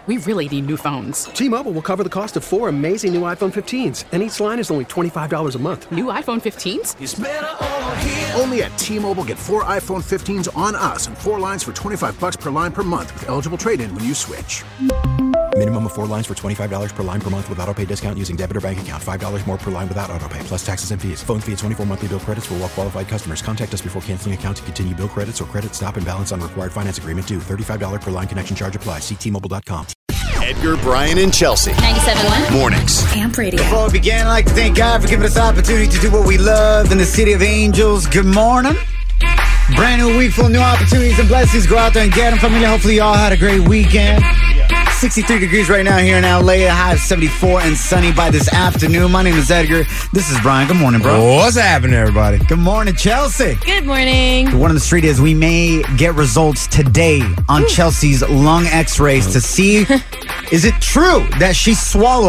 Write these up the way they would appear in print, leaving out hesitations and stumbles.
We really need new phones. T-Mobile will cover the cost of 4 amazing new iPhone 15s, and each line is only $25 a month. New iPhone 15s? It's better over here. Only at T-Mobile, get 4 iPhone 15s on us and 4 lines for $25 per line per month with eligible trade-in when you switch. Minimum of 4 lines for $25 per line per month with autopay discount using debit or bank account. $5 more per line without autopay, plus taxes and fees. Phone fee at 24 monthly bill credits for well-qualified customers. Contact us before canceling account to continue bill credits or credit stop and balance on required finance agreement due. $35 per line connection charge applies. See T-Mobile.com. Edgar, Brian, and Chelsea. 97.1 Mornings. Amp Radio. Before we begin, I'd like to thank God for giving us the opportunity to do what we love in the City of Angels. Good morning. Brand new week full of new opportunities and blessings. Go out there and get them, familia. Hopefully you all had a great weekend. 63 degrees right now here in LA. A high of 74 and sunny by this afternoon. My name is Edgar. This is Brian. Good morning, bro. What's happening, everybody? Good morning, Chelsea. Good morning. The one on the street is we may get results today on Chelsea's lung x-rays to see is it true that she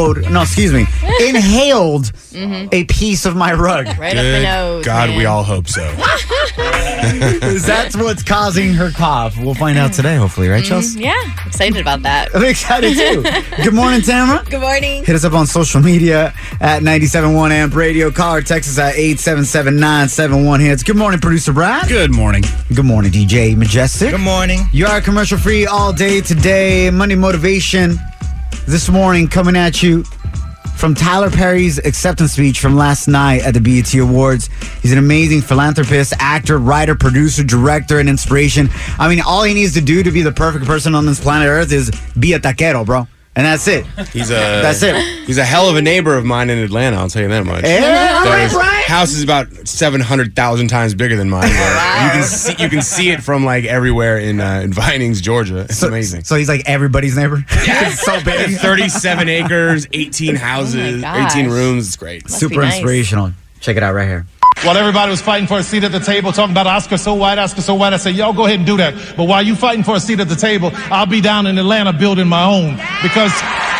inhaled a piece of my rug. Right up the nose. God, man. we all hope so. That's what's causing her cough. We'll find out today, hopefully, right, Chelsea? Yeah, excited about that. I'm excited too. Good morning, Tamara. Good morning. Hit us up on social media at 97.1 Amp Radio. Call or text us at 877-971-HITS. Good morning, producer Brad. Good morning. Good morning, DJ Majestic. Good morning. You are commercial free all day today. Monday Motivation this morning coming at you from Tyler Perry's acceptance speech from last night at the BET Awards. He's an amazing philanthropist, actor, writer, producer, director, and inspiration. I mean, all he needs to do to be the perfect person on this planet Earth is be a taquero, bro. And that's it. That's it. He's a hell of a neighbor of mine in Atlanta, I'll tell you that much. Yeah, all right, Brian. House is about 700,000 times bigger than mine. Wow. You can see it from like everywhere in Vinings, Georgia. It's amazing. So he's like everybody's neighbor? Yeah. It's so big. 37 acres, 18 houses, gosh. 18 rooms. It's great. Must Super be nice. inspirational. Check it out right here. While everybody was fighting for a seat at the table, talking about Oscar so white, I said, y'all go ahead and do that. But while you fighting for a seat at the table, I'll be down in Atlanta building my own. Because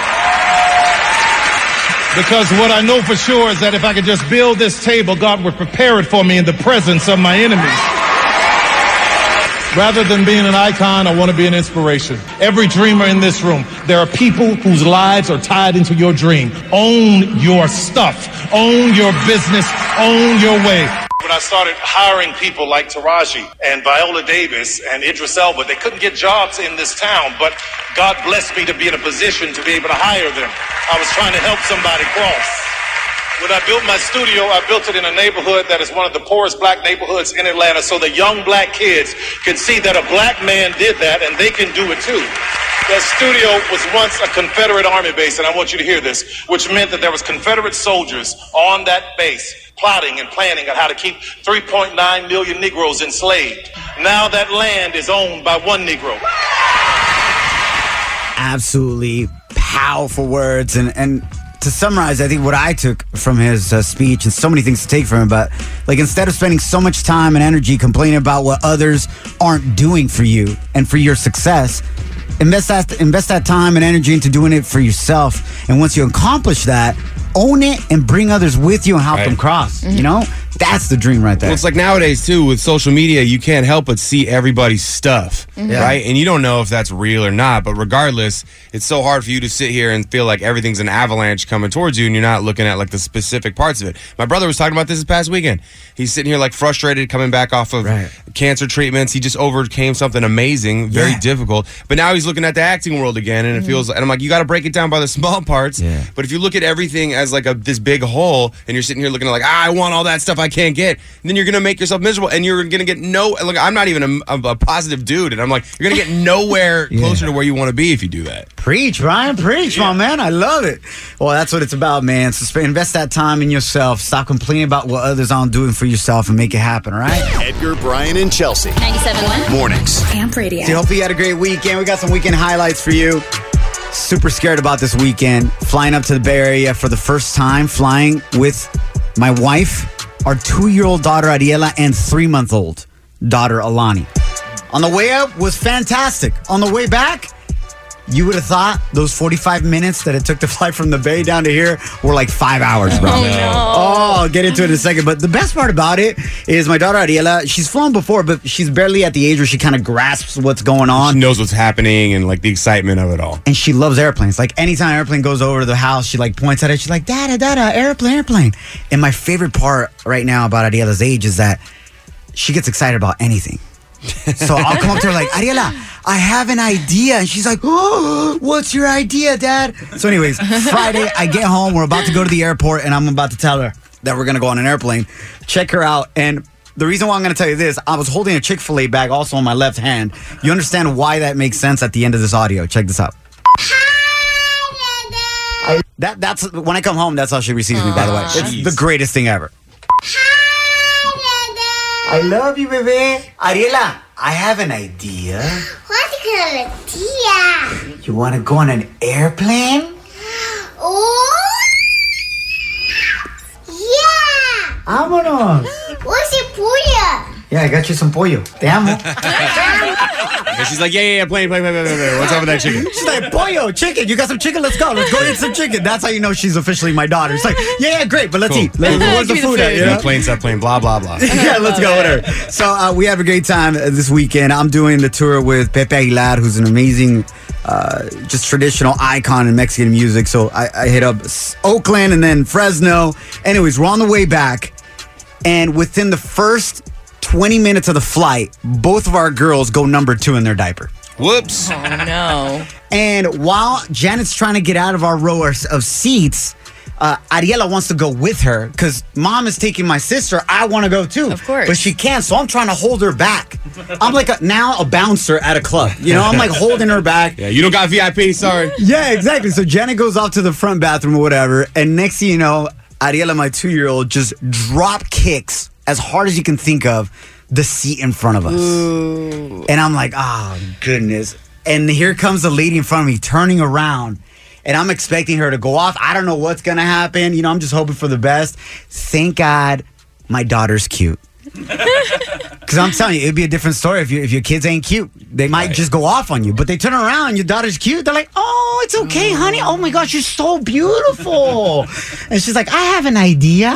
what I know for sure is that if I could just build this table, God would prepare it for me in the presence of my enemies. Rather than being an icon, I want to be an inspiration. Every dreamer in this room, there are people whose lives are tied into your dream. Own your stuff. Own your business. Own your way. When I started hiring people like Taraji and Viola Davis and Idris Elba, they couldn't get jobs in this town, but God blessed me to be in a position to be able to hire them. I was trying to help somebody cross. When I built my studio, I built it in a neighborhood that is one of the poorest black neighborhoods in Atlanta, so the young black kids can see that a black man did that and they can do it too. The studio was once a Confederate Army base, and I want you to hear this, which meant that there was Confederate soldiers on that base plotting and planning on how to keep 3.9 million Negroes enslaved. Now that land is owned by one Negro. Absolutely powerful words. And to summarize, I think what I took from his speech, and so many things to take from him, but like instead of spending so much time and energy complaining about what others aren't doing for you and for your success, invest that time and energy into doing it for yourself. And once you accomplish that, own it and bring others with you and help them cross. You know, that's the dream right there. Well, it's like nowadays, too, with social media, you can't help but see everybody's stuff, right? And you don't know if that's real or not, but regardless, it's so hard for you to sit here and feel like everything's an avalanche coming towards you and you're not looking at, like, the specific parts of it. My brother was talking about this past weekend. He's sitting here, like, frustrated, coming back off of cancer treatments. He just overcame something amazing, very difficult. But now he's looking at the acting world again, and it feels, and I'm like, you got to break it down by the small parts. But if you look at everything as, like, this big hole, and you're sitting here looking at, like, I want all that stuff I can't get, then you're going to make yourself miserable, and you're going to get look, I'm not even a positive dude, and I'm like, you're going to get nowhere closer to where you want to be if you do that. Preach, Ryan, preach, my man. I love it. Well, that's what it's about, man. So invest that time in yourself. Stop complaining about what others aren't doing for yourself and make it happen, all right? Edgar, Brian, and Chelsea. 97.1 Mornings. Amp Radio. So hopefully you had a great weekend. We got some weekend highlights for you. Super scared about this weekend. Flying up to the Bay Area for the first time. Flying with my wife, our 2-year-old daughter, Ariela, and 3-month-old daughter, Alani. On the way up was fantastic. On the way back, You would have thought those 45 minutes that it took to fly from the Bay down to here were like 5 hours, bro. Oh, no. Oh, I'll get into it in a second. But the best part about it is my daughter Ariela, she's flown before, but she's barely at the age where she kind of grasps what's going on. She knows what's happening and like the excitement of it all. And she loves airplanes. Like anytime an airplane goes over to the house, she like points at it. She's like, Dada, airplane. And my favorite part right now about Ariela's age is that she gets excited about anything. So I'll come up to her like, Ariela, I have an idea. And she's like, oh, what's your idea, Dad? So anyways, Friday, I get home. We're about to go to the airport, and I'm about to tell her that we're going to go on an airplane. Check her out. And the reason why I'm going to tell you this, I was holding a Chick-fil-A bag also on my left hand. You understand why that makes sense at the end of this audio. Check this out. That's when I come home, that's how she receives me, by the way. It's the greatest thing ever. I love you, bebé. Ariela, I have an idea. What's an idea? You want to go on an airplane? Oh, yeah. Vámonos. What's a puya? Yeah, I got you some pollo. Te amo. And she's like, yeah, plane. What's up with that chicken? She's like, pollo, chicken. You got some chicken? Let's go eat some chicken. That's how you know she's officially my daughter. It's like, yeah, great, but let's eat. Where's the food at? You know? Plane's up, plane, blah, blah, blah. Yeah, let's go with her. So we have a great time this weekend. I'm doing the tour with Pepe Aguilar, who's an amazing, just traditional icon in Mexican music. So I hit up Oakland and then Fresno. Anyways, we're on the way back. And within the first 20 minutes of the flight, both of our girls go number 2 in their diaper. Whoops. Oh, no. And while Janet's trying to get out of our row of seats, Ariela wants to go with her because Mom is taking my sister. I want to go too. Of course. But she can't, so I'm trying to hold her back. I'm like now a bouncer at a club. You know, I'm like holding her back. Yeah, you don't got VIP, sorry. Yeah, exactly. So Janet goes off to the front bathroom or whatever, and next thing you know, Ariela, my 2-year-old, just drop kicks as hard as you can think of the seat in front of us. Ooh. And I'm like, oh, goodness. And here comes the lady in front of me turning around. And I'm expecting her to go off. I don't know what's going to happen. You know, I'm just hoping for the best. Thank God my daughter's cute. Because I'm telling you, it'd be a different story if your kids ain't cute. They might just go off on you. But they turn around, your daughter's cute. They're like, oh, it's okay, honey. Oh, my gosh, you're so beautiful. And she's like, I have an idea.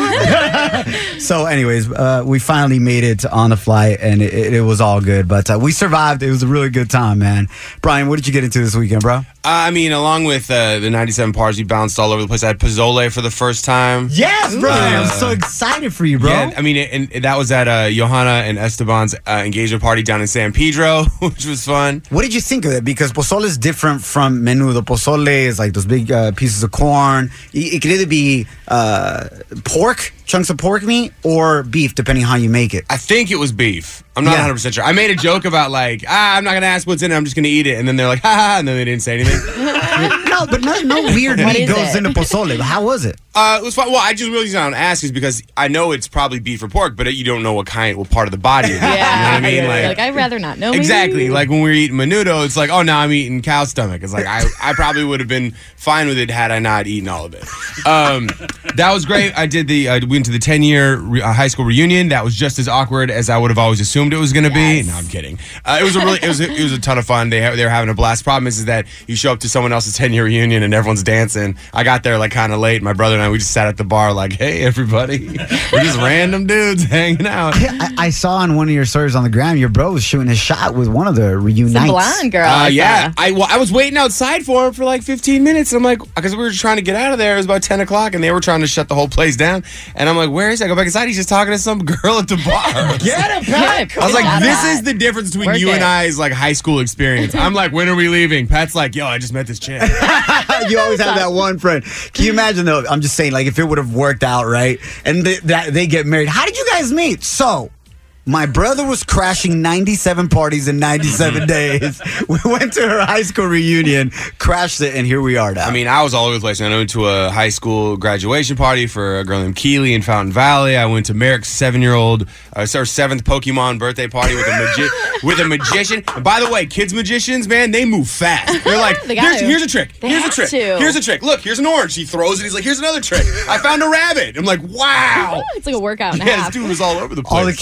So anyways, we finally made it on the flight, and it was all good. But we survived. It was a really good time, man. Brian, what did you get into this weekend, bro? I mean, along with the 97 Pars, we bounced all over the place. I had pozole for the first time. Yes, bro. I'm so excited for you, bro. Yeah, I mean, and that was at Johanna and Esteban's engagement party down in San Pedro, which was fun. What did you think of it? Because pozole is different from menudo. Pozole is like those big pieces of corn. It could either be pork, chunks of pork meat, or beef, depending on how you make it. I think it was beef. I'm not 100% sure. I made a joke about like, I'm not going to ask what's in it. I'm just going to eat it. And then they're like, ha, and then they didn't say anything. No, but no weird meat goes into pozole. How was it? It was fun. Well, I just really don't ask is because I know it's probably beef or pork, but you don't know what part of the body it is. Yeah. You know what I mean? Like I'd rather not know. Exactly. Maybe. Like when we were eating menudo, it's like, oh, now I'm eating cow stomach. It's like, I probably would have been fine with it had I not eaten all of it. That was great. I went to the 10-year high school reunion. That was just as awkward as I would have always assumed it was going to be. No, I'm kidding. It was a ton of fun. They were having a blast. Problem is that you show up to someone else's 10-year reunion and everyone's dancing. I got there like kind of late. My brother and I, we just sat at the bar like, hey, everybody. We're just random dudes hanging out. I saw on one of your stories on the gram, your bro was shooting his shot with one of the reunites. Some blonde girl. Yeah. I was waiting outside for him for like 15 minutes. And I'm like, because we were trying to get out of there. It was about 10 o'clock and they were trying to shut the whole place down. And I'm like, where is he? I go back inside. He's just talking to some girl at the bar. Get him, Pat. I was like, this is the difference between you and I's like high school experience. I'm like, when are we leaving? Pat's like, yo, I just met this chick. You always have that one friend. Can you imagine though? I'm just saying, like, if it would have worked out, right? And they get married. How did you guys meet? So, my brother was crashing 97 parties in 97 days. We went to her high school reunion, crashed it, and here we are now. I mean, I was all over the place. I went to a high school graduation party for a girl named Keely in Fountain Valley. I went to Merrick's 7th Pokemon birthday party with a magician. And by the way, kids magicians, man, they move fast. They're like, here's a trick. Here's a trick. Here's a trick. Look, here's an orange. He throws it. He's like, here's another trick. I found a rabbit. I'm like, wow. It's like a workout and a Yeah, half. this dude was all over the place. All the kids were distracted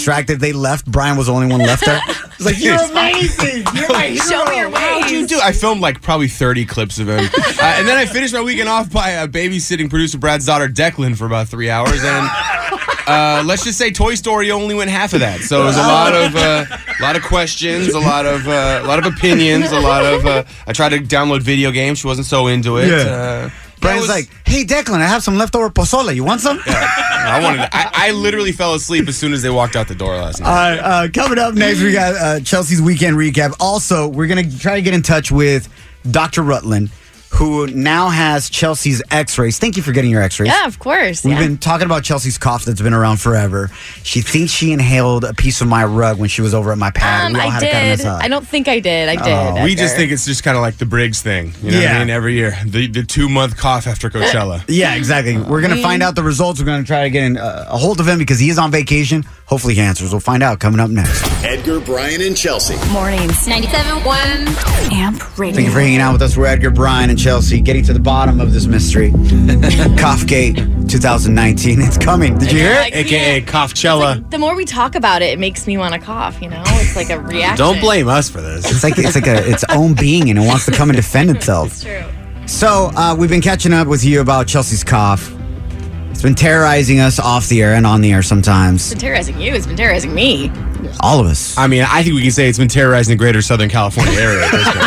distracted. They left. Brian was the only one left there. It's like, you're amazing. You're my hero. Show me your How'd you ways. do? I filmed like probably 30 clips of him. And then I finished my weekend off by babysitting producer Brad's daughter Declan for about 3 hours. And let's just say Toy Story only went half of that. So it was a lot of questions, a lot of opinions, I tried to download video games. She wasn't so into it. Yeah. Brian's like, hey, Declan, I have some leftover pozole. You want some? I literally fell asleep as soon as they walked out the door last night. Coming up next, we got Chelsea's weekend recap. Also, we're going to try to get in touch with Dr. Rutland, who now has Chelsea's x-rays. Thank you for getting your x-rays. Yeah, of course. We've been talking about Chelsea's cough that's been around forever. She thinks she inhaled a piece of my rug when she was over at my pad. We all I had to cut did. this up. I don't think I did. I did. We just Edgar. think it's just kind of like the Briggs thing. You know what I mean? Every year. The 2-month cough after Coachella. Yeah, exactly. We're going to find out the results. We're going to try to get a hold of him because he is on vacation. Hopefully he answers. We'll find out coming up next. Edgar, Brian, and Chelsea. Mornings. 97.1 Amp Radio. Thank you for hanging out with us. We're Edgar, Brian, and Chelsea, getting to the bottom of this mystery. Coughgate 2019. It's coming. Did you hear it? AKA Coughchella. The more we talk about it, it makes me want to cough, you know? It's like a reaction. Don't blame us for this. It's like its own being, and it wants to come and defend itself. It's true. So we've been catching up with you about Chelsea's cough. It's been terrorizing us off the air and on the air sometimes. It's been terrorizing you. It's been terrorizing me. All of us. I mean, I think we can say it's been terrorizing the greater Southern California area.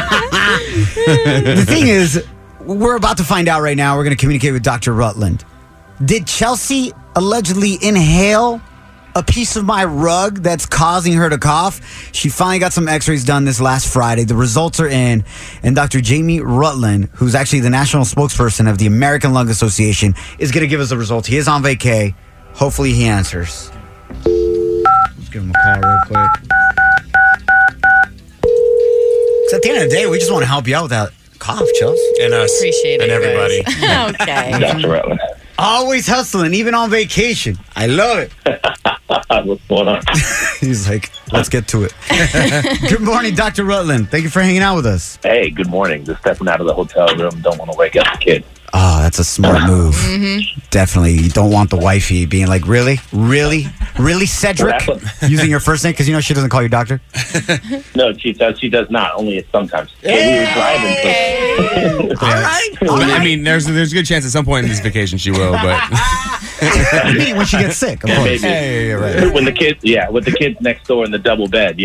The thing is, we're about to find out right now. We're going to communicate with Dr. Rutland. Did Chelsea allegedly inhale a piece of my rug that's causing her to cough? She finally got some x-rays done this last Friday. The results are in, and Dr. Jamie Rutland, who's actually the national spokesperson of the American Lung Association, is going to give us the results. He is on vacay. Hopefully he answers. Let's give him a call real quick. Because at the end of the day, we just want to help you out with that cough, Chelsea. And us. Appreciate and it, everybody. Okay. Dr. Rutland. Always hustling, even on vacation. I love it. What's going on? He's like, let's get to it. Good morning, Dr. Rutland. Thank you for hanging out with us. Hey, good morning. Just stepping out of the hotel room. Don't want to wake up the kid. Oh, that's a smart move. Definitely. You don't want the wifey being like, really? Really? Really, Cedric? Well, Using your first name because, she doesn't call you doctor? No, she does. She does not. Only sometimes. So we were driving. All right. I mean, there's a good chance at some point in this vacation she will, but Meaning when she gets sick, of course. Maybe. hey, right. When the kids, with the kids next door in the double bed,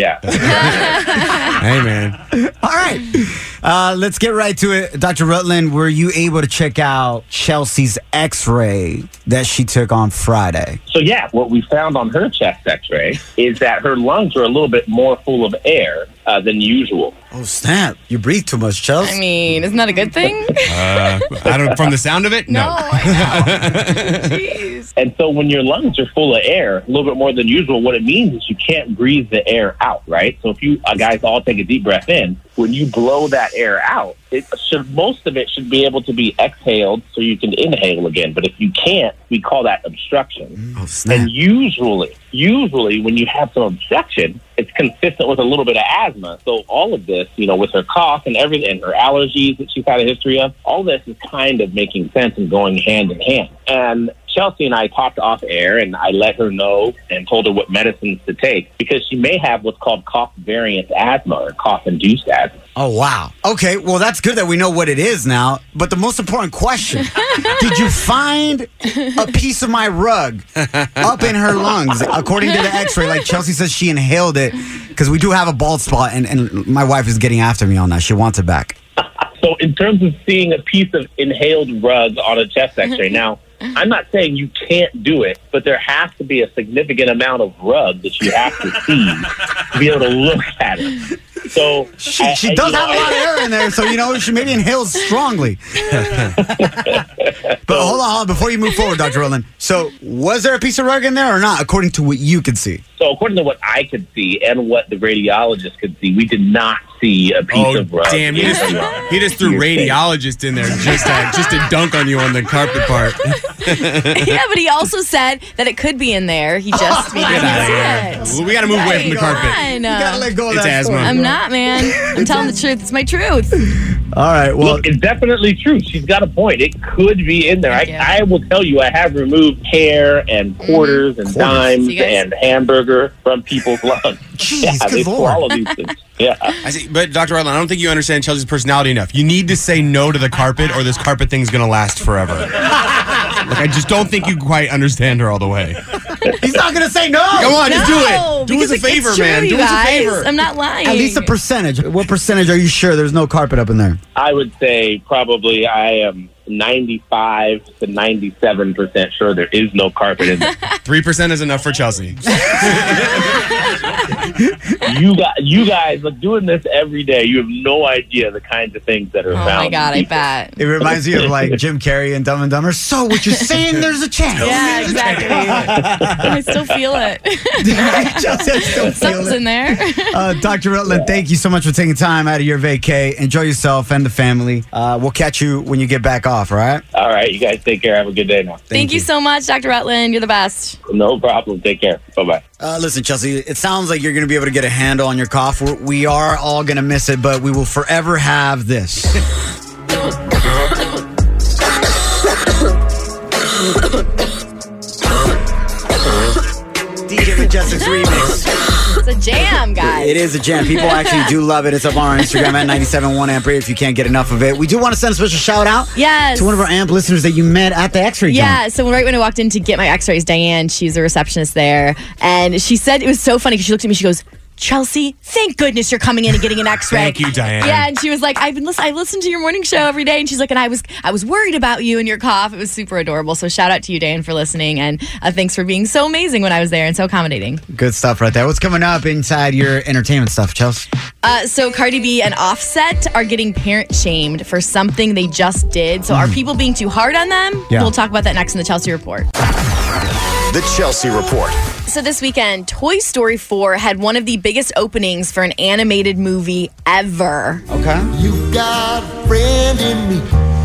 Hey, man. All right. Let's get right to it. Dr. Rutland, were you able to check out Chelsea's x-ray that she took on Friday? So, what we found on her chest x-ray is that her lungs are a little bit more full of air than usual. Oh, snap. You breathe too much, Chelsea. I mean, isn't that a good thing? I don't. From the sound of it, no. I know. Jeez. And so when your lungs are full of air, a little bit more than usual, what it means is you can't breathe the air out, right? So if you guys all take a deep breath in, when you blow that air out, most of it should be able to be exhaled so you can inhale again. But if you can't, we call that obstruction. Oh, snap. And usually when you have some obstruction, it's consistent with a little bit of asthma. So all of this, with her cough and everything, and her allergies that she's had a history of, all this is kind of making sense and going hand in hand. And Chelsea and I talked off air, and I let her know and told her what medicines to take because she may have what's called cough variant asthma or cough-induced asthma. Oh, wow. Okay, well, that's good that we know what it is now. But the most important question, did you find a piece of my rug up in her lungs? According to the x-ray, like Chelsea says she inhaled it because we do have a bald spot, and my wife is getting after me on that. She wants it back. So in terms of seeing a piece of inhaled rug on a chest x-ray, now, I'm not saying you can't do it, but there has to be a significant amount of rug that you have to see to be able to look at it. So she does have a lot of air in there, so she maybe inhales strongly. But hold on, before you move forward, Dr. Rutland. So was there a piece of rug in there or not, according to what you could see? So according to what I could see and what the radiologist could see, we did not see a piece of rug. Damn, he just threw radiologist in there just to dunk on you on the carpet part. Yeah, but he also said that it could be in there. He just Get out of here. We got to move away from the carpet. You gotta let go of It's that asthma. story. I'm not, man. I'm telling the truth. It's my truth. All right. Well, look, it's definitely true. She's got a point. It could be in there. I will tell you, I have removed hair and quarters and dimes and hamburger from people's lunch. Jeez, they swallow these things. Yeah. I see, but Dr. Rutland, I don't think you understand Chelsea's personality enough. You need to say no to the carpet, or this carpet thing's going to last forever. Like, I just don't think you quite understand her all the way. He's not going to say no. Come on, just do it. Do us a favor, man. Do us a favor. I'm not lying. At least a percentage. What percentage are you sure there's no carpet up in there? I would say probably I am 95 to 97% sure there is no carpet in there. 3% is enough for Chelsea. You guys are doing this every day. You have no idea the kinds of things that are found. Oh my God, I bet. It reminds me of like Jim Carrey and Dumb and Dumber. So what you're saying, there's a chance. Yeah, exactly. I still feel it. Something's in there. Dr. Rutland, thank you so much for taking time out of your vacay. Enjoy yourself and the family. We'll catch you when you get back off, all right? All right, you guys take care. Have a good day now. Thank you so much, Dr. Rutland. You're the best. No problem. Take care. Bye-bye. Listen, Chelsea, it sounds like you're going to be able to get a handle on your cough. We are all going to miss it, but we will forever have this. DJ Majestic's remix. It's a jam, guys. It is a jam. People actually do love it. It's up on our Instagram at 97.1 Amp Radio if you can't get enough of it. We do want to send a special shout out to one of our Amp listeners that you met at the X-ray joint. Yeah, so right when I walked in to get my X-rays, Diane, she's a receptionist there, and she said it was so funny because she looked at me, she goes, Chelsea, thank goodness you're coming in and getting an X-ray. Thank you, Diane. Yeah, and she was like, I listened to your morning show every day, and she's like, and I was worried about you and your cough. It was super adorable. So shout out to you, Diane, for listening, and thanks for being so amazing when I was there and so accommodating. Good stuff right there. What's coming up inside your entertainment stuff, Chelsea? So Cardi B and Offset are getting parent shamed for something they just did. So are people being too hard on them? Yeah. We'll talk about that next in the Chelsea Report. The Chelsea Report. So this weekend, Toy Story 4 had one of the biggest openings for an animated movie ever. Okay. You got a friend in me.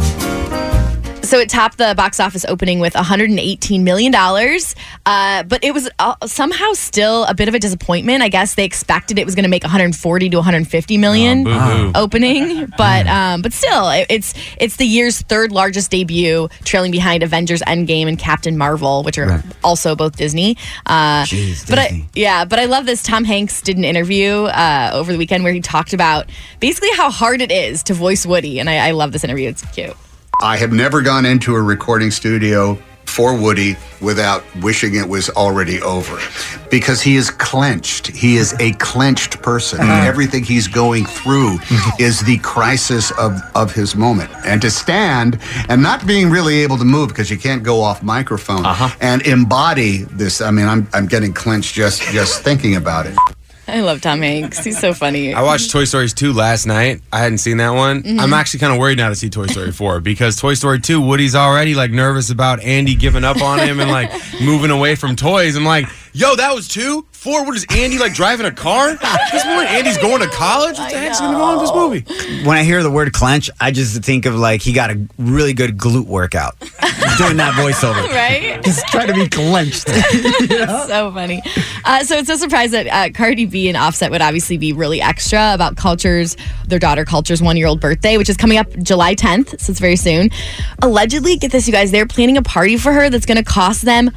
So it topped the box office opening with $118 million, but it was somehow still a bit of a disappointment. I guess they expected it was going to make 140 to 150 million opening, but still, it's the year's third largest debut, trailing behind Avengers Endgame and Captain Marvel, which are also both Disney. Jeez, Disney. But I love this. Tom Hanks did an interview over the weekend where he talked about basically how hard it is to voice Woody, and I love this interview. It's cute. I have never gone into a recording studio for Woody without wishing it was already over, because he is clenched. He is a clenched person. Everything he's going through is the crisis of his moment. And to stand and not being really able to move because you can't go off microphone and embody this. I mean, I'm getting clenched just thinking about it. I love Tom Hanks. He's so funny. I watched Toy Story 2 last night. I hadn't seen that one. I'm actually kind of worried now to see Toy Story 4 because Toy Story 2, Woody's already like nervous about Andy giving up on him and like moving away from toys. I'm like, yo, that was 2? 4, what is Andy like driving a car? At this point, Andy's going to college? What the heck's going to go on in this movie? When I hear the word clench, I just think of like he got a really good glute workout doing that voiceover. Right? Just trying to be clenched. So funny. So it's no surprise that Cardi B and Offset would obviously be really extra about their daughter Culture's 1-year-old birthday, which is coming up July 10th, so it's very soon. Allegedly, get this, you guys, they're planning a party for her that's going to cost them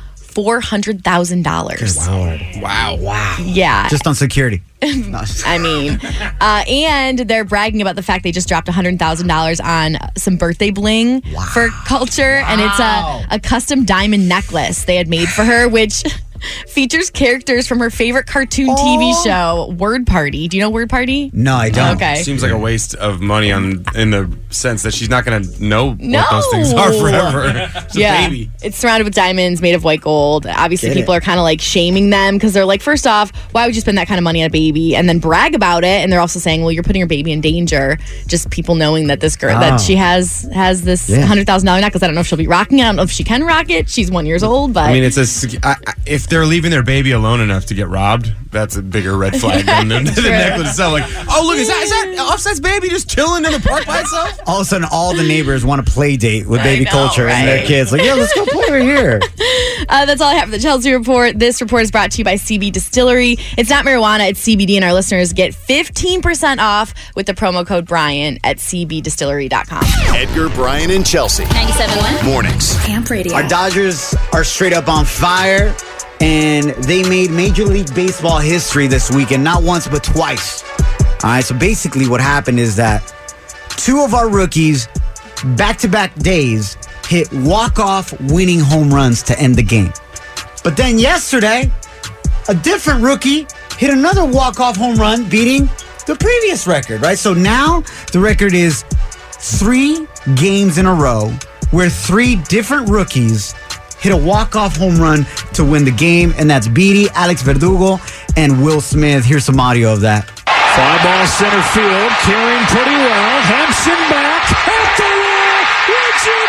$400,000. Wow. Yeah. Just on security. I mean, and they're bragging about the fact they just dropped $100,000 on some birthday bling for Culture, and it's a custom diamond necklace they had made for her, which features characters from her favorite cartoon TV show, Word Party. Do you know Word Party? No, I don't. Okay. Seems like a waste of money in the sense that she's not going to know what those things are forever. It's a baby. It's surrounded with diamonds made of white gold. Obviously, people are kind of like shaming them because they're like, first off, why would you spend that kind of money on a baby and then brag about it? And they're also saying, well, you're putting your baby in danger. Just people knowing that this girl, that she has this $100,000 necklace. I don't know if she'll be rocking it. I don't know if she can rock it. She's 1 year old, but I mean, if they're leaving their baby alone enough to get robbed, that's a bigger red flag than the necklace itself. Like, oh, look, is that Offset's baby just chilling in the park by itself? All of a sudden, all the neighbors want to play date with baby culture and their kids. Like, yeah, let's go play over here. That's all I have for the Chelsea Report. This report is brought to you by CB Distillery. It's not marijuana, it's CBD, and our listeners get 15% off with the promo code Brian at cbdistillery.com. Edgar, Brian, and Chelsea. 97.1 Mornings. Amp Radio. Our Dodgers are straight up on fire, and they made Major League Baseball history this weekend, not once but twice. All right, so basically what happened is that two of our rookies, back-to-back days, hit walk-off winning home runs to end the game. But then yesterday, a different rookie hit another walk-off home run, beating the previous record, right? So now the record is 3 games in a row where 3 different rookies hit a walk-off home run to win the game, and that's Beatty, Alex Verdugo, and Will Smith. Here's some audio of that. Fly ball center field, carrying pretty well. Hampson back, at the wall. Would you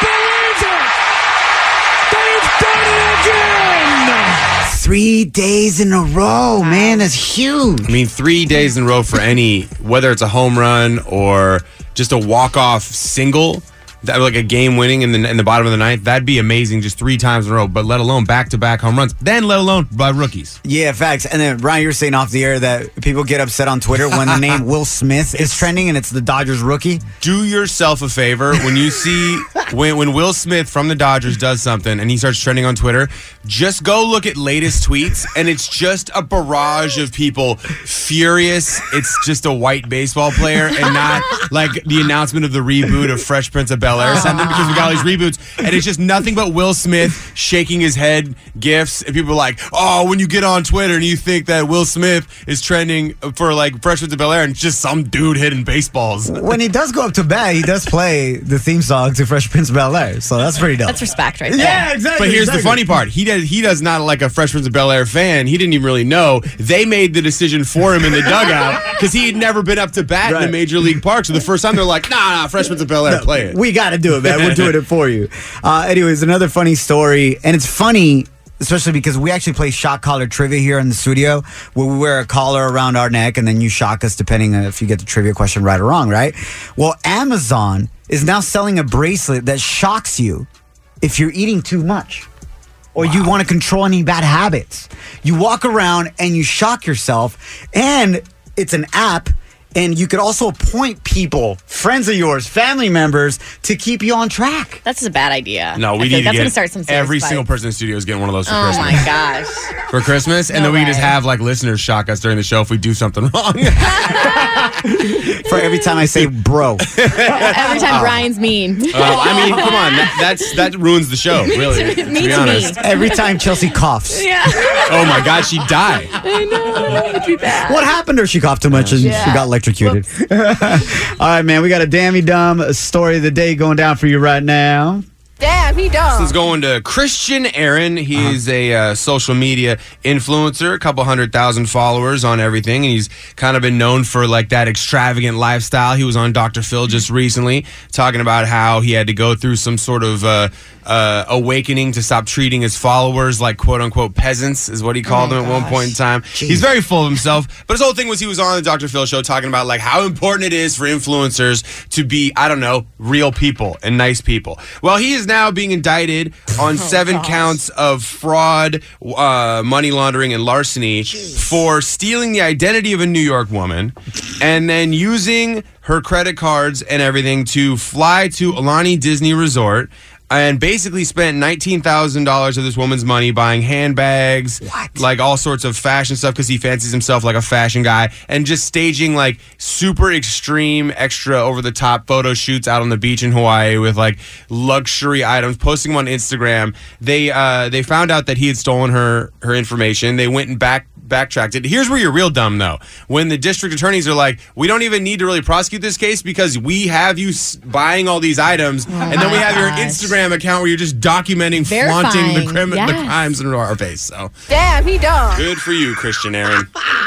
believe it? They've done it again. 3 days in a row, man. That's huge. I mean, 3 days in a row for any, whether it's a home run or just a walk-off single, that like a game winning in the bottom of the ninth, that'd be amazing just 3 times in a row, but let alone back-to-back home runs, then let alone by rookies. Yeah, facts. And then, Brian, you were saying off the air that people get upset on Twitter when the name Will Smith is trending and it's the Dodgers rookie. Do yourself a favor when you see when Will Smith from the Dodgers does something and he starts trending on Twitter, just go look at latest tweets, and it's just a barrage of people furious. It's just a white baseball player and not like the announcement of the reboot of Fresh Prince of Bel-Air or something, because we got all these reboots, and it's just nothing but Will Smith shaking his head gifs, and people are like, oh, when you get on Twitter and you think that Will Smith is trending for like Fresh Prince of Bel-Air, and it's just some dude hitting baseballs. When he does go up to bat, he does play the theme song to Fresh Prince of Bel-Air, so that's pretty dope. That's respect right there. Yeah, exactly. But here's the funny part. He does not like a Fresh Prince of Bel-Air fan. He didn't even really know. They made the decision for him in the dugout because he had never been up to bat in the Major League Park. So the first time they're like, nah, Fresh Prince of Bel-Air, play it. We got to do it, man. We're doing it for you. Anyways, another funny story, and it's funny especially because we actually play shock collar trivia here in the studio, where we wear a collar around our neck and then you shock us depending on if you get the trivia question right or wrong, right? Well, Amazon is now selling a bracelet that shocks you if you're eating too much or you want to control any bad habits. You walk around and you shock yourself, and it's an app. And you could also appoint people, friends of yours, family members, to keep you on track. That's a bad idea. No, we need to that's get gonna start some serious every fights. single person in the studio is getting one of those for Oh Christmas. my gosh. For Christmas, and No then we can just way. have like listeners shock us during the show if we do something wrong. For every time I say bro. Every time Brian's mean. I mean, come on, that ruins the show, really. It To means be honest. Every time Chelsea coughs. Yeah. Oh my God, she'd die. I know. It'd be bad. What happened to her? She coughed too much and she got electrocuted. All right, man, we got a dammy dumb story of the day going down for you right now. Damn, he dumb. This is going to Christian Aaron. He is a social media influencer, a couple 100,000 followers on everything, and he's kind of been known for like that extravagant lifestyle. He was on Dr. Phil just recently talking about how he had to go through some sort of awakening to stop treating his followers like quote-unquote peasants is what he called them at one point in time. He's very full of himself, but his whole thing was he was on the Dr. Phil show talking about like how important it is for influencers to be, I don't know, real people and nice people. Well, he is now being indicted on 7 counts of fraud, money laundering, and larceny for stealing the identity of a New York woman and then using her credit cards and everything to fly to Aulani Disney Resort and basically spent $19,000 of this woman's money buying handbags, like all sorts of fashion stuff because he fancies himself like a fashion guy, and just staging like super extreme, extra over-the-top photo shoots out on the beach in Hawaii with like luxury items, posting them on Instagram. They found out that he had stolen her information. They went and backtracked it. Here's where you're real dumb, though. When the district attorneys are like, we don't even need to really prosecute this case because we have you buying all these items, and then we have your Instagram account where you're just documenting, flaunting the crimes in our face. So, Damn, he dumb. good for you, Christian Aaron.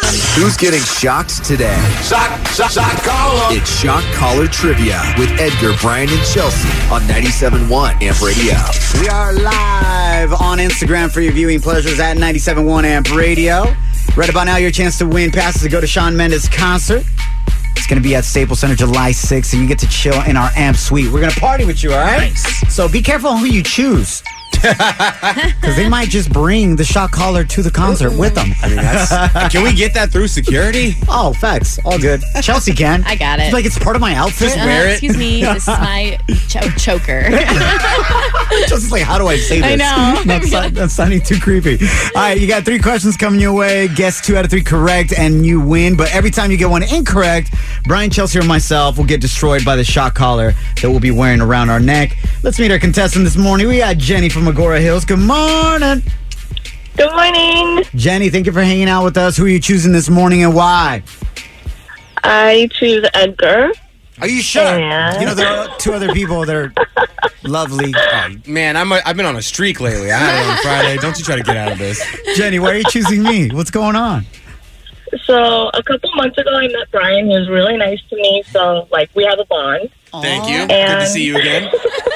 Who's getting shocked today? Shock collar. It's Shock Collar Trivia with Edgar, Brian, and Chelsea on 97.1 Amp Radio. We are live on Instagram for your viewing pleasures at 97.1 Amp Radio. Right about now, your chance to win passes to go to Shawn Mendes' concert. It's going to be at Staples Center July 6th, and you get to chill in our Amp Suite. We're going to party with you, all right? Nice. So be careful on who you choose. Because they might just bring the shock collar to the concert with them. I mean, can we get that through security? Oh, facts. All good. Chelsea can. I got it. It's like it's part of my outfit. Just wear it. Excuse me, this is my choker. Chelsea's like, how do I say this? I know. That's sounding too creepy. All right, you got 3 questions coming your way. Guess 2 out of 3 correct, and you win. But every time you get one incorrect, Brian, Chelsea, or myself will get destroyed by the shock collar that we'll be wearing around our neck. Let's meet our contestant this morning. We got Jenny from Agora Hills. Good morning. Good morning. Jenny, thank you for hanging out with us. Who are you choosing this morning and why? I choose Edgar. Are you sure? You know, there are 2 other people that are lovely. Oh, man, I've been on a streak lately. I had it on Friday. Don't you try to get out of this. Jenny, why are you choosing me? What's going on? So, a couple months ago, I met Brian. He was really nice to me. So, we have a bond. Thank you. Good to see you again.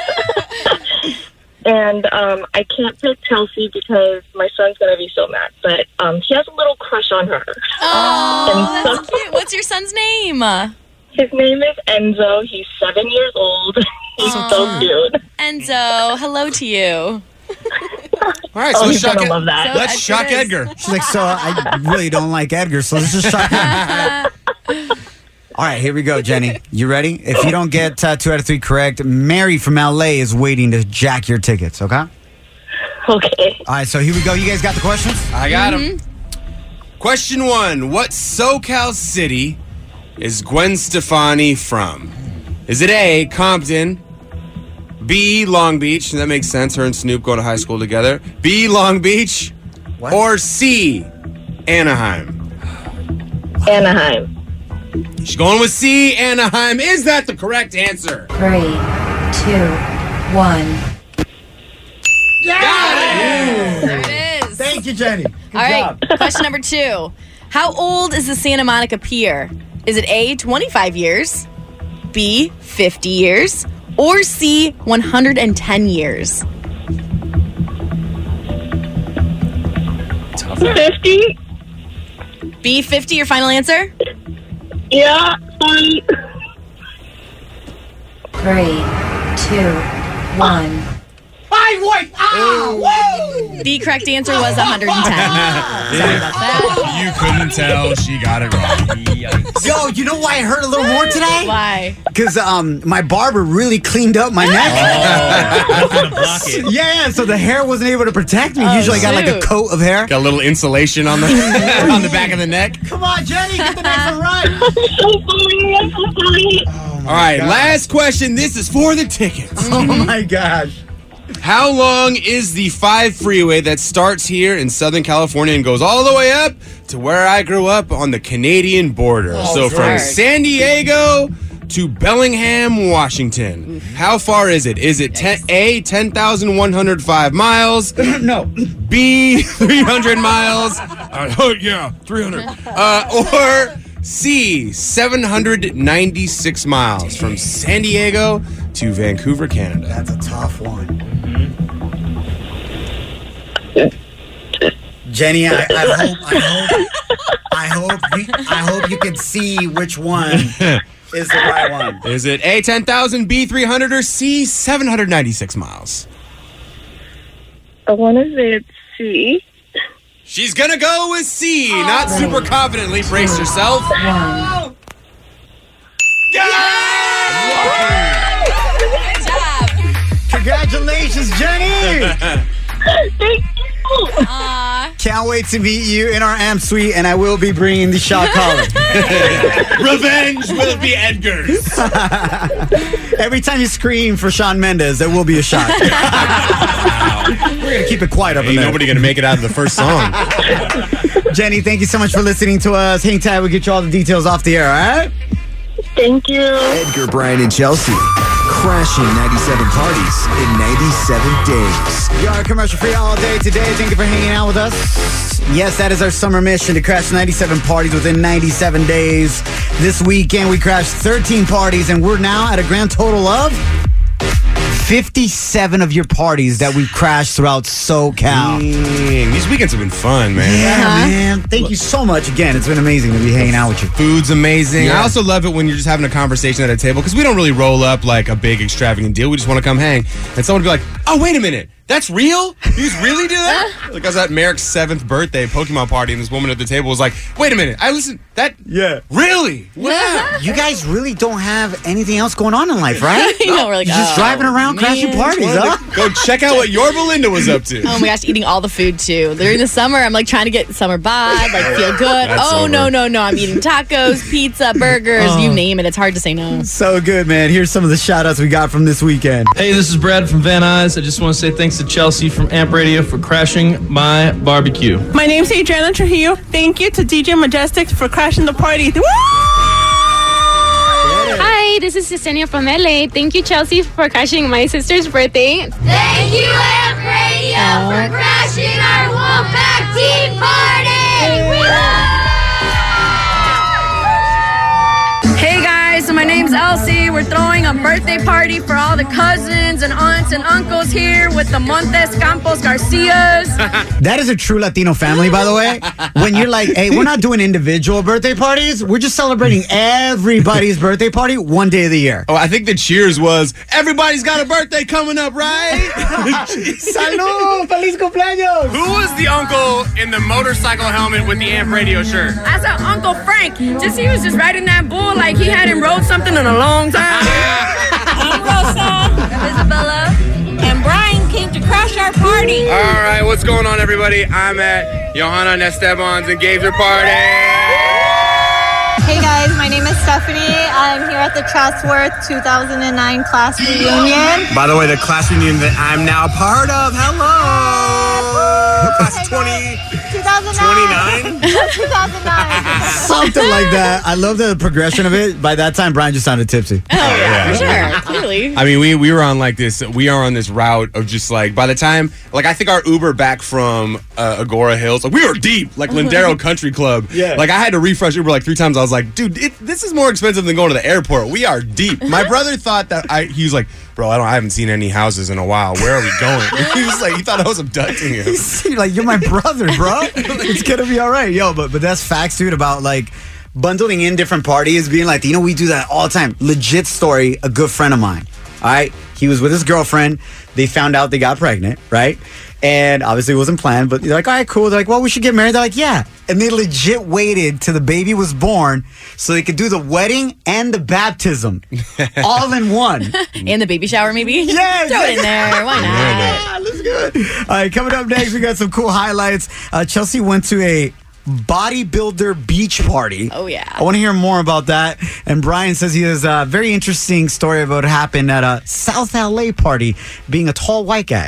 And I can't pick Chelsea because my son's going to be so mad. But he has a little crush on her. Oh, that's cute. What's your son's name? His name is Enzo. He's 7 years old. He's so cute. Enzo, hello to you. All right, so he's gonna love that. So let's shock Edgar. She's like, so I really don't like Edgar, so let's just shock him. All right, here we go, Jenny. You ready? If you don't get 2 out of 3 correct, Mary from LA is waiting to jack your tickets, okay? Okay. All right, so here we go. You guys got the questions? I got them. Question 1. What SoCal city is Gwen Stefani from? Is it A, Compton, B, Long Beach? That makes sense. Her and Snoop go to high school together. B, Long Beach. What? Or C, Anaheim? Anaheim. She's going with C, Anaheim. Is that the correct answer? 3, 2, 1. Got it! There it is. Thank you, Jenny. Good All right, job. question number 2. How old is the Santa Monica Pier? Is it A, 25 years, B, 50 years, or C, 110 years? 50? B, 50, your final answer? Yeah. 3, 2, 1. The correct answer was 110. Sorry about that. You couldn't tell. She got it wrong. Yo, you know why I hurt a little more today? Why? Because my barber really cleaned up my neck. Yeah, so the hair wasn't able to protect me. Usually I got like a coat of hair. Got a little insulation on the back of the neck. Come on, Jenny, get the next one right. I'm so sorry. All right, last question. This is for the tickets. Oh my gosh. How long is the 5 freeway that starts here in Southern California and goes all the way up to where I grew up on the Canadian border? So from San Diego to Bellingham, Washington. How far is it? Is it A, 10,105 miles? No. B, 300 miles? 300. Or C, 796 miles from San Diego to Vancouver, Canada. That's a tough one. Jenny, I hope you can see which one is the right one. Is it A, 10,000, B, 300, or C, 796 miles? I want to say it's C. She's gonna go with C. Not super confidently. Brace yourself. Good job. Congratulations, Jenny! Thank you. Can't wait to meet you in our Amp Suite, and I will be bringing the shock collar. Revenge will be Edgar's. Every time you scream for Shawn Mendes, there will be a shot. We're going to keep it quiet up in Ain't there. nobody gonna make it out of the first song. Jenny, thank you so much for listening to us. Hang tight. We'll get you all the details off the air, all right? Thank you. Edgar, Brian, and Chelsea. Crashing 97 parties in 97 days. You are commercial free all day today. Thank you for hanging out with us. Yes, that is our summer mission to crash 97 parties within 97 days. This weekend, we crashed 13 parties, and we're now at a grand total of 57 of your parties that we've crashed throughout SoCal. Dang, these weekends have been fun, man. Yeah, man. Thank you so much. Again, it's been amazing to be hanging out with you. Food's amazing. Yeah. I also love it when you're just having a conversation at a table because we don't really roll up like a big extravagant deal. We just want to come hang. And someone would be like, oh, wait a minute. That's real? You just really do that? Like I was at Merrick's 7th birthday Pokemon party, and this woman at the table was like, wait a minute. Really? Wow. You guys really don't have anything else going on in life, right? You know, we're like, You're just driving around crashing parties, huh? Go check out what your Belinda was up to. Oh my gosh, eating all the food too. During the summer, I'm like trying to get summer bod, like feel good. That's oh, over. no. I'm eating tacos, pizza, burgers, you name it. It's hard to say no. So good, man. Here's some of the shout outs we got from this weekend. Hey, this is Brad from Van Nuys. I just want to say thanks to Chelsea from Amp Radio for crashing my barbecue. My name's Adriana Trujillo. Thank you to DJ Majestic for crashing the party. Woo! Hi, this is Yesenia from LA. Thank you, Chelsea, for crashing my sister's birthday. Thank you, Amp Radio, for crashing our Wolfpack Team Party! Hey guys, so my name's Elsie. We're throwing a birthday party for all the cousins and aunts and uncles here with the Montes Campos Garcias. That is a true Latino family, by the way. When you're like, hey, we're not doing individual birthday parties. We're just celebrating everybody's birthday party one day of the year. Oh, I think the cheers was, everybody's got a birthday coming up, right? Salud! Feliz cumpleaños! Who was the uncle in the motorcycle helmet with the Amp Radio shirt? I saw Uncle Frank. He was just riding that bull like he hadn't rode something in a long time. I'm Rosa, Isabella, and Brian came to crash our party. All right, what's going on, everybody? I'm at Johanna and Esteban's engagement party. Hey guys, my name is Stephanie. I'm here at the Chatsworth 2009 class reunion. By the way, the class reunion that I'm now part of. Hello! Class 2009. 2009. Something like that. I love the progression of it. By that time, Brian just sounded tipsy. Oh, yeah, for sure. Clearly. I mean, we were on like this. We are on this route of just like by the time, like I think our Uber back from Agora Hills, like we were deep, like Lindero Country Club. Yeah. Like I had to refresh Uber like 3 times. I was like, dude, this is more expensive than going to the airport. We are deep. My brother thought that he was like, bro, I haven't seen any houses in a while. Where are we going? He was like, he thought I was abducting him. You're like, you're my brother, bro. It's gonna be all right, yo. But that's facts, dude. About like bundling in different parties, being like, we do that all the time. Legit story. A good friend of mine. All right, he was with his girlfriend. They found out they got pregnant, right? And obviously it wasn't planned, but they're like, all right, cool. They're like, well, we should get married. They're like, yeah. And they legit waited till the baby was born so they could do the wedding and the baptism all in one. And the baby shower, maybe? Yeah. Throw it in there. Why not? Yeah, that's good. All right, coming up next, we got some cool highlights. Chelsea went to a bodybuilder beach party. Oh, yeah. I want to hear more about that. And Brian says he has a very interesting story about what happened at a South LA party, being a tall white guy.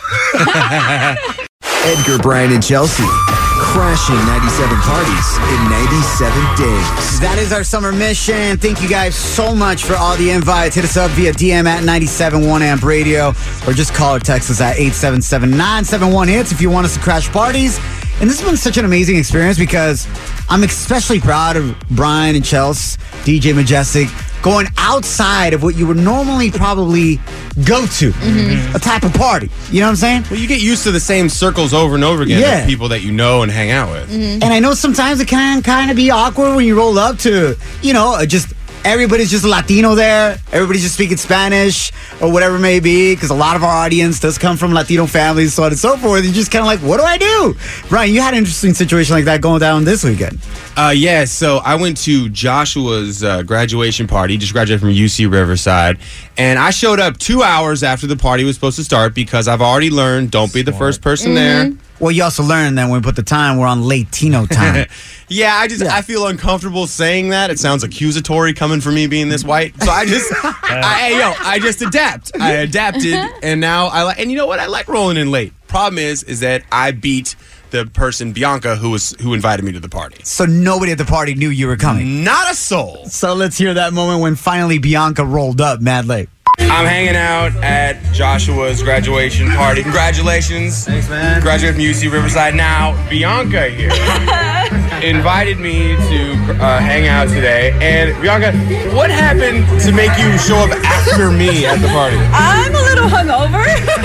Edgar, Brian, and Chelsea. Crashing 97 parties in 97 days. That is our summer mission. Thank you guys so much for all the invites. Hit us up via DM at 97.1 Amp Radio, or just call or text us at 877-971-HITS if you want us to crash parties. And this has been such an amazing experience because I'm especially proud of Brian and Chelsea, DJ Majestic, going outside of what you would normally probably go to, a type of party. You know what I'm saying? Well, you get used to the same circles over and over again of people that you know and hang out with. And I know sometimes it can kind of be awkward when you roll up to, just everybody's just Latino there. Everybody's just speaking Spanish or whatever it may be, because a lot of our audience does come from Latino families, so on and so forth. You're just kind of like, what do I do? Brian, you had an interesting situation like that going down this weekend. Yeah, so I went to Joshua's graduation party. He just graduated from UC Riverside. And I showed up 2 hours after the party was supposed to start because I've already learned don't be the first person there. Well, you also learned that when we put the time, we're on Latino time. Yeah, I feel uncomfortable saying that. It sounds accusatory coming from me being this white. So I just adapt. I adapted, and now and you know what? I like rolling in late. Problem is that I beat the person, Bianca, who invited me to the party. So nobody at the party knew you were coming? Not a soul. So let's hear that moment when finally Bianca rolled up mad late. I'm hanging out at Joshua's graduation party. Congratulations. Thanks, man. Graduated from UC Riverside. Now, Bianca here invited me to hang out today. And Bianca, what happened to make you show up after me at the party? I'm a little hungover.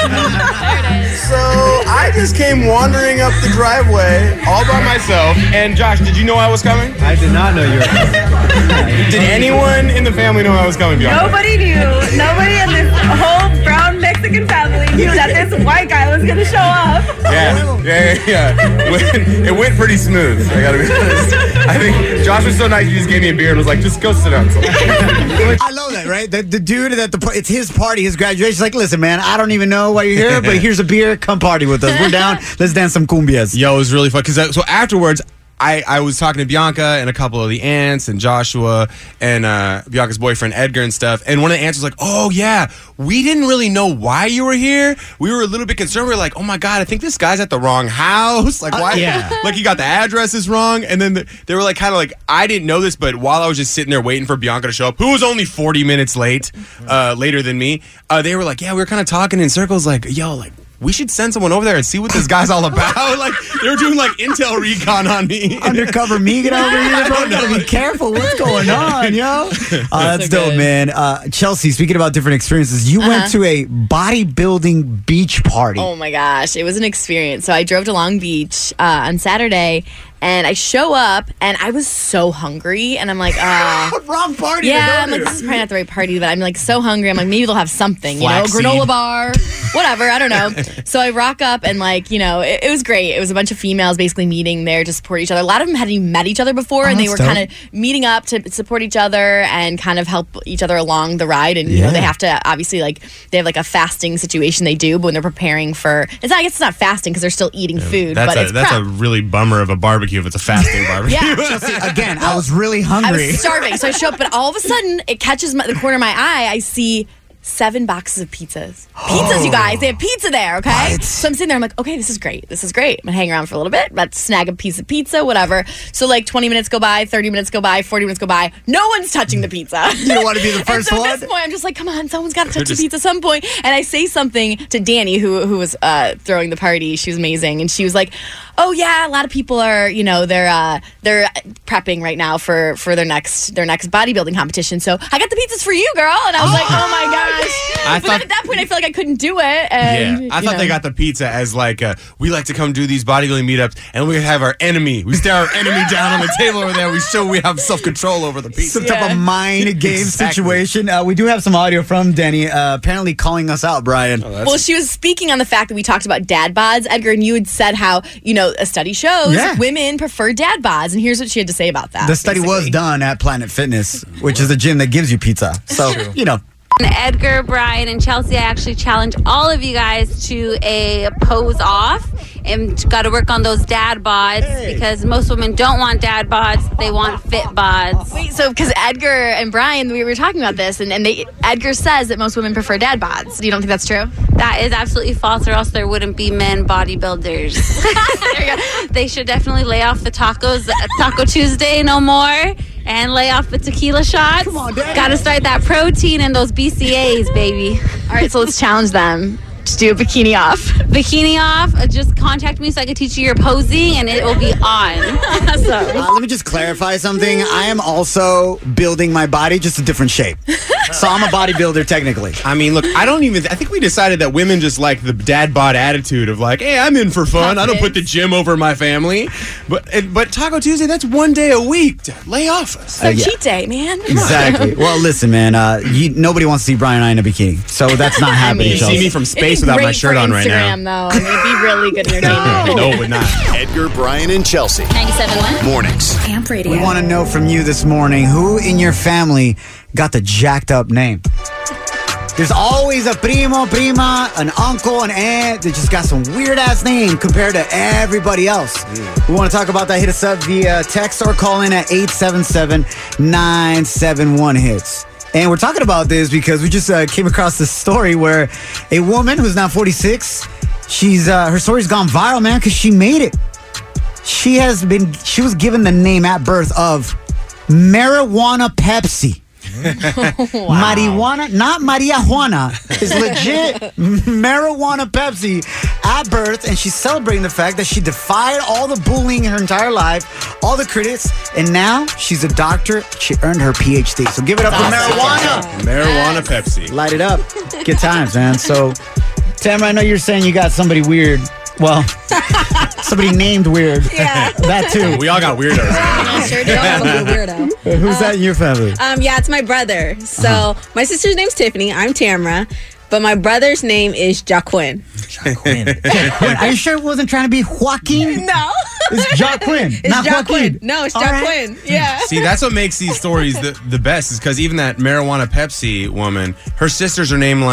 So I just came wandering up the driveway all by myself. And Josh, did you know I was coming? I did not know you were coming. Did anyone in the family know I was coming, Bianca? Nobody knew. Nobody in this whole brown Mexican family knew that this white guy was going to show up. Yeah. It went pretty smooth, I gotta be honest. I think Josh was so nice, he just gave me a beer and was like, just go sit down. I love that, right? The dude at it's his party, his graduation. He's like, listen, man, I don't even know why you're here, but here's a beer. Come party with us. We're down. Let's dance some cumbias. Yo, it was really fun. So afterwards, I was talking to Bianca and a couple of the aunts and Joshua and Bianca's boyfriend Edgar and stuff. And one of the aunts was like, oh, yeah, we didn't really know why you were here. We were a little bit concerned. We were like, oh, my God, I think this guy's at the wrong house. Like, why? Like, he got the addresses wrong. And then they were like, kind of like, I didn't know this, but while I was just sitting there waiting for Bianca to show up, who was only 40 minutes later than me, they were like, yeah, we were kind of talking in circles like, yo, like, we should send someone over there and see what this guy's all about. Like, they were doing, like, intel recon on me. Undercover Megan over here, bro. Gotta be careful. What's going on, yo? That's so dope, man. Chelsea, speaking about different experiences, you went to a bodybuilding beach party. Oh, my gosh. It was an experience. So I drove to Long Beach on Saturday, and I show up, and I was so hungry, and I'm like, wrong party. Yeah, I'm like, this is probably not the right party, but I'm like so hungry. I'm like, maybe they'll have something, Flaxseed. granola bar, whatever, I don't know. So I rock up, and like, it was great. It was a bunch of females basically meeting there to support each other. A lot of them hadn't even met each other before, and they were kind of meeting up to support each other and kind of help each other along the ride. And you know, they have to obviously they have like a fasting situation they do, but when they're preparing for, I guess it's not fasting because they're still eating food. That's a really bummer of a barbecue if it's a fasting barbecue. Yeah. Chelsea, again, I was really hungry. I was starving, so I show up, but all of a sudden, it catches the corner of my eye. I see 7 boxes of pizzas. Pizzas, you guys. They have pizza there, okay? What? So I'm sitting there, I'm like, okay, this is great. I'm going to hang around for a little bit, about to snag a piece of pizza, whatever. So like 20 minutes go by, 30 minutes go by, 40 minutes go by. No one's touching the pizza. You don't want to be the first one? At this point, I'm just like, come on, someone's got to touch the pizza at some point. And I say something to Danny, who was throwing the party. She was amazing. And she was like, oh yeah, a lot of people are, they're prepping right now for their next bodybuilding competition. So I got the pizzas for you, girl. And I was like, oh my gosh. But then at that point, I feel like I couldn't do it. And, I thought they got the pizza as like, we like to come do these bodybuilding meetups, and we have our enemy. We stare our enemy down on the table over there. We show we have self-control over the pizza. Some type of mind game situation. We do have some audio from Danny apparently calling us out, Brian. Well, she was speaking on the fact that we talked about dad bods, Edgar, and you had said how, a study shows women prefer dad bods, and here's what she had to say about that. The study was done at Planet Fitness, which is a gym that gives you pizza. So, Edgar, Brian, and Chelsea, I actually challenge all of you guys to a pose off, and got to work on those dad bods because most women don't want dad bods, they want fit bods. Wait, so because Edgar and Brian, we were talking about this, and Edgar says that most women prefer dad bods. You don't think that's true? That is absolutely false, or else there wouldn't be men bodybuilders. There you go. They should definitely lay off the tacos, Taco Tuesday no more, and lay off the tequila shots. Come on, Dad. Gotta start that protein and those BCAAs, baby. All right, so let's challenge them to do a bikini off. Bikini off, just contact me so I can teach you your posing, and it will be on. Let me just clarify something. I am also building my body, just a different shape. So I'm a bodybuilder technically. I mean, look, I think we decided that women just like the dad bod attitude of like, hey, I'm in for fun. I don't put the gym over my family. But Taco Tuesday, that's one day a week. Lay off us. So cheat day, man. Exactly. Well, listen, man, nobody wants to see Brian and I in a bikini. So that's not happening. You see me from space without my shirt on right now. Though. I mean, it'd be really good entertainment. No, it would not. Edgar, Brian, and Chelsea. 97.1 Mornings. Amp Radio. We want to know from you this morning, who in your family got the jacked up name? There's always a primo, prima, an uncle, an aunt that just got some weird ass name compared to everybody else. We want to talk about that. Hit us up via text or call in at 877-971-HITS. And we're talking about this because we just came across this story where a woman who's now 46, her story's gone viral, man, because she made it. She was given the name at birth of Marijuana Pepsi. Marijuana, not Maria Juana, is legit marijuana Pepsi at birth, and she's celebrating the fact that she defied all the bullying her entire life, all the critics, and now she's a doctor. She earned her PhD. So give it up for marijuana. Marijuana Pepsi. Light it up. Good times, man. So, Tamara, I know you're saying you got somebody weird. Well, somebody named weird. Yeah. That too. We all got weirdos. I sure do. I'm a weirdo. Who's that in your family? Yeah, it's my brother. So my sister's name's Tiffany. I'm Tamara. But my brother's name is Jaquin. Are you sure it wasn't trying to be Joaquin? No. It's Jaquin, not Joaquin. No, it's All right. Jaquin. Yeah. See, that's what makes these stories the best, is because even that marijuana Pepsi woman, her sisters are named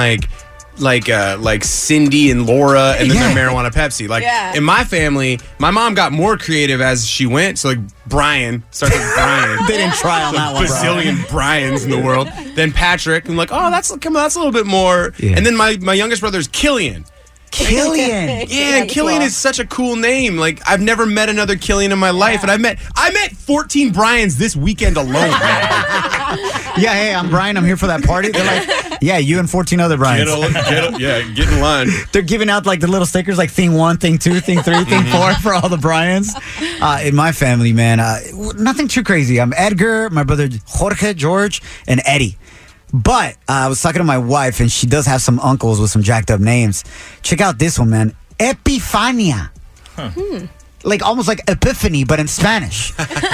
like Cindy and Laura, and then they're marijuana Pepsi. Like in my family, my mom got more creative as she went. So like Brian starts with Brian. They didn't try on that one. Bazillion Brians in the world. Then Patrick, and like, oh, that's a little bit more. Yeah. And then my youngest brother is Killian. Killian. Yeah, Killian is such a cool name. Like, I've never met another Killian in my life, and I met 14 Bryans this weekend alone. Yeah, hey, I'm Brian. I'm here for that party. They're like, yeah, you and 14 other Bryans. Get in line. They're giving out like the little stickers, like thing 1, thing 2, thing 3, thing 4 for all the Bryans. In my family, man, nothing too crazy. I'm Edgar, my brother Jorge, George, and Eddie. But I was talking to my wife, and she does have some uncles with some jacked up names. Check out this one, man. Epifania. Like almost like Epiphany, but in Spanish.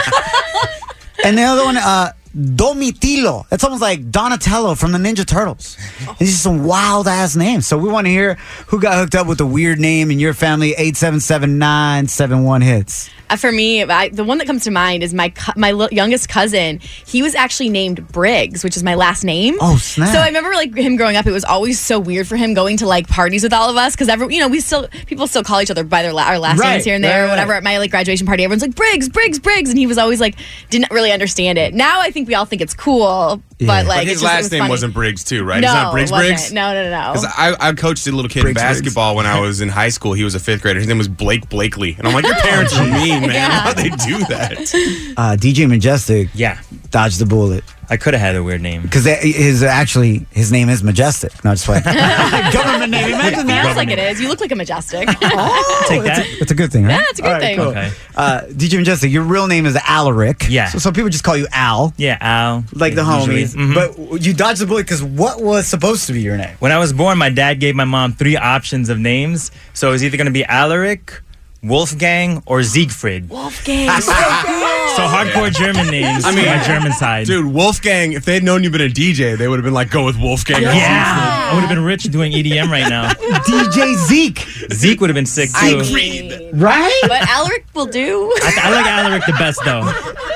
And the other one, Domitilo. That's almost like Donatello from the Ninja Turtles. These are some wild-ass names. So we want to hear who got hooked up with a weird name in your family. 877-971-HITS. For me, the one that comes to mind is my youngest cousin. He was actually named Briggs, which is my last name. Oh, snap. So I remember like him growing up. It was always so weird for him going to like parties with all of us because people still call each other by our last names here and there or whatever. At my like graduation party, everyone's like Briggs, Briggs, Briggs, and he was always like didn't really understand it. Now I think we all think it's cool, but like his last name wasn't Briggs too, right? No, it's not Briggs it wasn't. Briggs. No. Because I coached a little kid in basketball when I was in high school. He was a 5th grader. His name was Blake Blakely, and I'm like, your parents are mean, man. How'd they do that? DJ Majestic, dodged the bullet. I could have had a weird name because his name is Majestic. No, just playing. Government name. Imagine that. Feels like it is. You look like a Majestic. Take that. It's a good thing, right? Yeah, it's a good thing. Cool. Okay. DJ Majestic, your real name is Alaric. Yeah. So people just call you Al. Yeah, Al. Like the homies. Mm-hmm. But you dodged the bullet because what was supposed to be your name? When I was born, my dad gave my mom 3 options of names. So it was either going to be Alaric, Wolfgang, or Siegfried. Wolfgang. So hardcore German names. I mean, my German side. Dude, Wolfgang, if they'd known you'd been a DJ, they would have been like, go with Wolfgang. Yeah. I would have been rich doing EDM right now. DJ Zeke. Zeke would have been sick too. Right? But Alaric will do. I like Alaric the best though.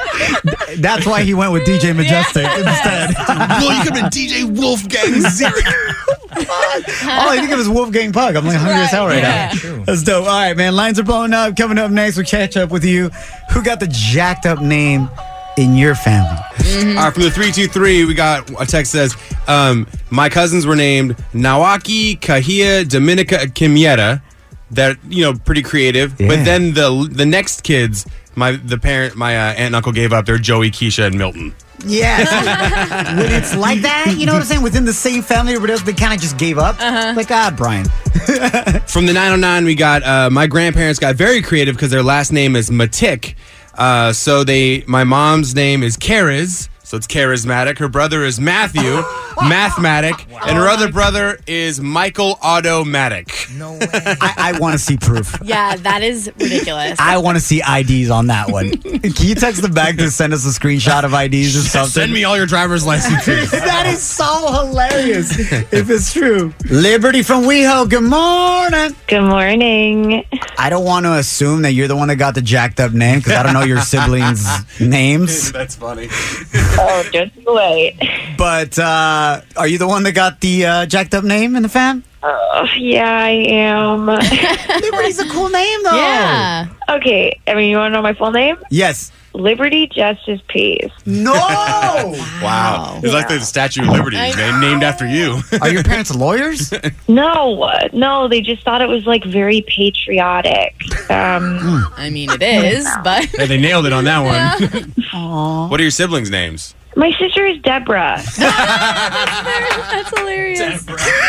That's why he went with DJ Majestic instead. Well, you could have been DJ Wolfgang Zeke. All I think of is Wolfgang Pug. I'm like hungry as hell right now. That's dope. All right, man. Lines are blowing up. Coming up next, we'll catch up with you. Who got the jacked up name in your family? All right, from the 323, we got a text that says, my cousins were named Nawaki, Kahia, Dominica, Kimieta. That, pretty creative. Yeah. But then the next kids, my aunt and uncle gave up. They're Joey, Keisha, and Milton. Yes. When it's like that, you know what I'm saying? Within the same family, everybody else, they kind of just gave up. Like, Brian. From the 909, we got, my grandparents got very creative because their last name is Matik. So my mom's name is Kariz. So it's charismatic. Her brother is Matthew, mathematic, and her other brother is Michael Automatic. No way. I want to see proof. Yeah, that is ridiculous. I want to see IDs on that one. Can you text them back to send us a screenshot of IDs or something? Send me all your driver's licenses. That is so hilarious if it's true. Liberty from WeHo, good morning. Good morning. I don't want to assume that you're the one that got the jacked up name because I don't know your siblings' names. That's funny. Oh, just wait. But are you the one that got the jacked up name in the fam? Yeah, I am. Liberty's a cool name, though. Yeah. Okay, you want to know my full name? Yes. Liberty Justice Peace. No! Wow. It's like the Statue of Liberty named after you. Are your parents lawyers? No, they just thought it was like very patriotic. I mean, it is, but Yeah, they nailed it on that one. Aww. What are your siblings' names? My sister is Deborah. That's hilarious.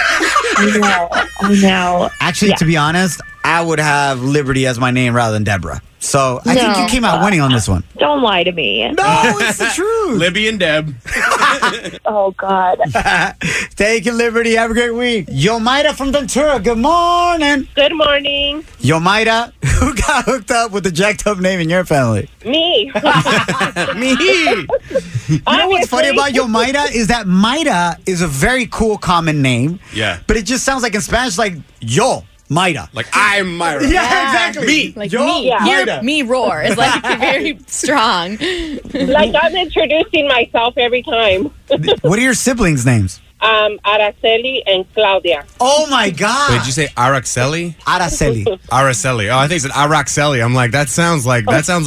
I know. Actually, to be honest, I would have Liberty as my name rather than Deborah. So I think you came out winning on this one. Don't lie to me. No, it's the truth. Libby and Deb. Oh, God. Thank you, Liberty. Have a great week. Yomaida from Ventura. Good morning. Good morning. Yomaida, who got hooked up with the jacked up name in your family? Me. Me. You know what's funny about Yomaida is that Maida is a very cool common name. Yeah. But it just sounds like in Spanish like yo. Maida. Like, I'm Myra. Yeah, exactly. Me. Like Yo, me. Maida. Me roar is like very strong. Like I'm introducing myself every time. What are your siblings' names? Araceli and Claudia. Oh my God. Wait, did you say Araxeli? Araceli. Araceli. Oh, I think it said Araxeli. I'm like, that sounds like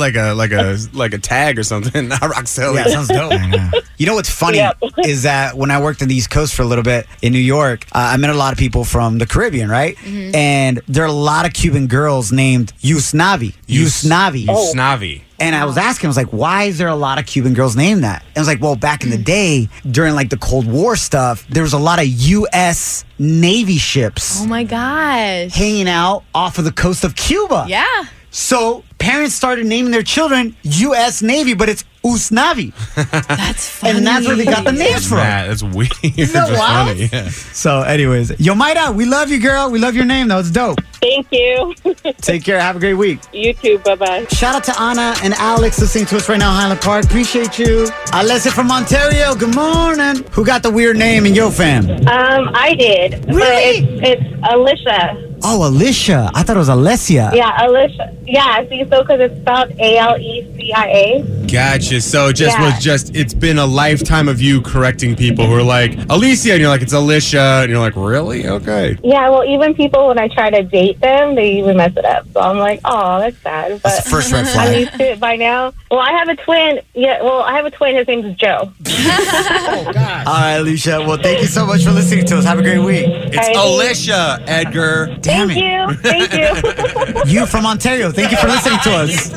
a tag or something. Araxeli. Yeah, it sounds dope. You know what's funny is that when I worked in the East Coast for a little bit in New York, I met a lot of people from the Caribbean, right? Mm-hmm. And there are a lot of Cuban girls named Yusnavi. Yusnavi. Yusnavi. And I was asking, I was like, why is there a lot of Cuban girls named that? And I was like, well, back in the day, during like the Cold War stuff, there was a lot of U.S. Navy ships Oh my gosh. hanging out off of the coast of Cuba. Yeah. So parents started naming their children U.S. Navy, but it's Usnavi. That's funny. And that's where they got the names from. That's weird. Isn't that It's wild? funny, yeah. So anyways, Yomaida, we love you, girl. We love your name, though. It's dope. Thank you. Take care. Have a great week. You too. Bye-bye. Shout out to Anna and Alex listening to us right now in Highland Park. Appreciate you. Alessia from Ontario. Good morning. Who got the weird name in your fam? I did. Really? But it's Alicia. Oh, Alicia. I thought it was Alessia. Yeah, Alicia. Yeah, see, so because it's spelled Alecia. Gotcha. So it just Yeah. was just, it's been a lifetime of you correcting people who are like, Alicia, and you're like, it's Alicia. And you're like, really? Okay. Yeah, well, even people, when I try to date them, they even mess it up. So I'm like, oh, that's sad. But That's the first red I flag. need to by now. Well, I have a twin. Yeah, well, I have a twin. His name is Joe. All right, Alicia. Well, thank you so much for listening to us. Have a great week. It's Alicia, Edgar. Damn Thank it. you. Thank you. You from Ontario. Thank you for listening to us.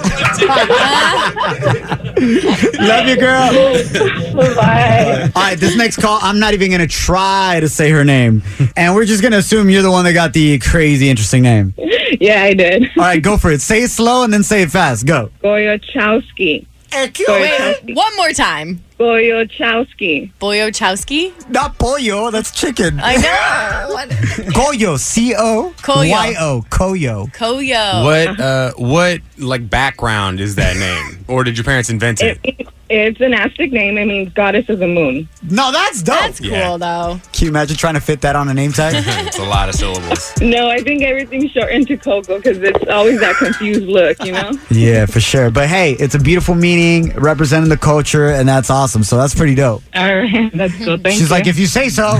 Love you, girl. Bye. All right, this next call, I'm not even going to try to say her name. And we're just going to assume you're the one that got the crazy, interesting name. Yeah, I did. All right, go for it. Say it slow and then say it fast. Go. Goyachowski. Wait, one more time. Goyachowski. Boyochowski? Not pollo, that's chicken. I know. What? Koyo, C-O-Y-O, Koyo. Koyo. What like background is that name? Or did your parents invent it? It's an Aztec name. It means goddess of the moon. No, that's dope. That's cool, Yeah. though. Can you imagine trying to fit that on a name tag? It's a lot of syllables. No, I think everything's shortened to Coco because it's always that confused look, you know? Yeah, for sure. But hey, it's a beautiful meaning representing the culture, and that's awesome. So that's pretty dope. All right. That's cool. Thank She's you. like, if you say so.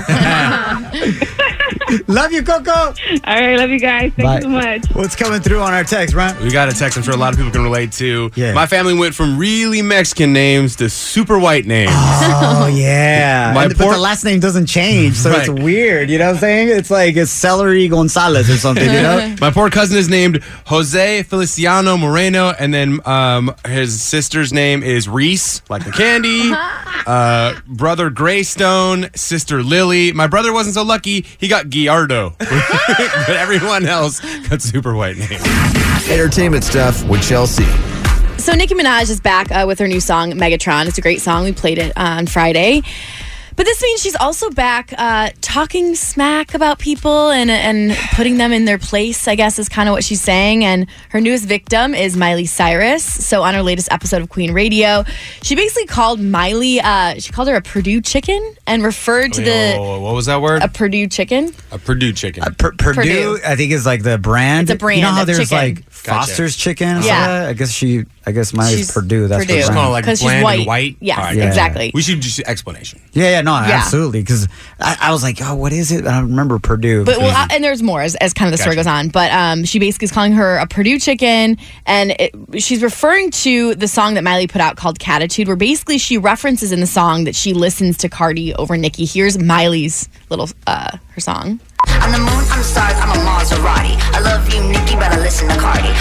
Love you, Coco. All right. Love you guys. Thank you so much. What's coming through on our text, right? We got a text I'm sure a lot of people can relate to. Yeah. My family went from really Mexican names to super white names. Oh, yeah. But poor- the last name doesn't change, so it's Right. weird. You know what I'm saying? It's like it's Celery Gonzalez or something, you know? My poor cousin is named Jose Feliciano Moreno, and then his sister's name is Reese, like the candy. Brother Greystone, sister Lily. My brother wasn't so lucky; he got Giardo, but everyone else got super white names. Entertainment stuff with Chelsea. So Nicki Minaj is back with her new song, Megatron. It's a great song. We played it on Friday. But this means she's also back talking smack about people and putting them in their place, I guess is kind of what she's saying. And her newest victim is Miley Cyrus. So on her latest episode of Queen Radio, she basically called Miley, she called her a Purdue chicken and referred to What was that word? a Purdue chicken. A Purdue chicken. Purdue, I think, is like the brand. It's a brand You know how of there's chicken. like Foster's chicken? or Yeah. something? I guess Miley's She's Purdue. That's Purdue. the brand. like 'Cause she's bland white. and white. Yes, All right, exactly. We should just explanation. Yeah, no, Yeah. absolutely. Because I was like, oh, what is it? I don't remember Purdue. But and there's more as kind of the story Gotcha. goes on. But she basically is calling her a Purdue chicken, and she's referring to the song that Miley put out called Catitude, where basically she references in the song that she listens to Cardi over Nicki. Here's Miley's little her song. On the moon, I'm the stars, I'm a Maserati. I love you, Nicki, but I listen to Cardi.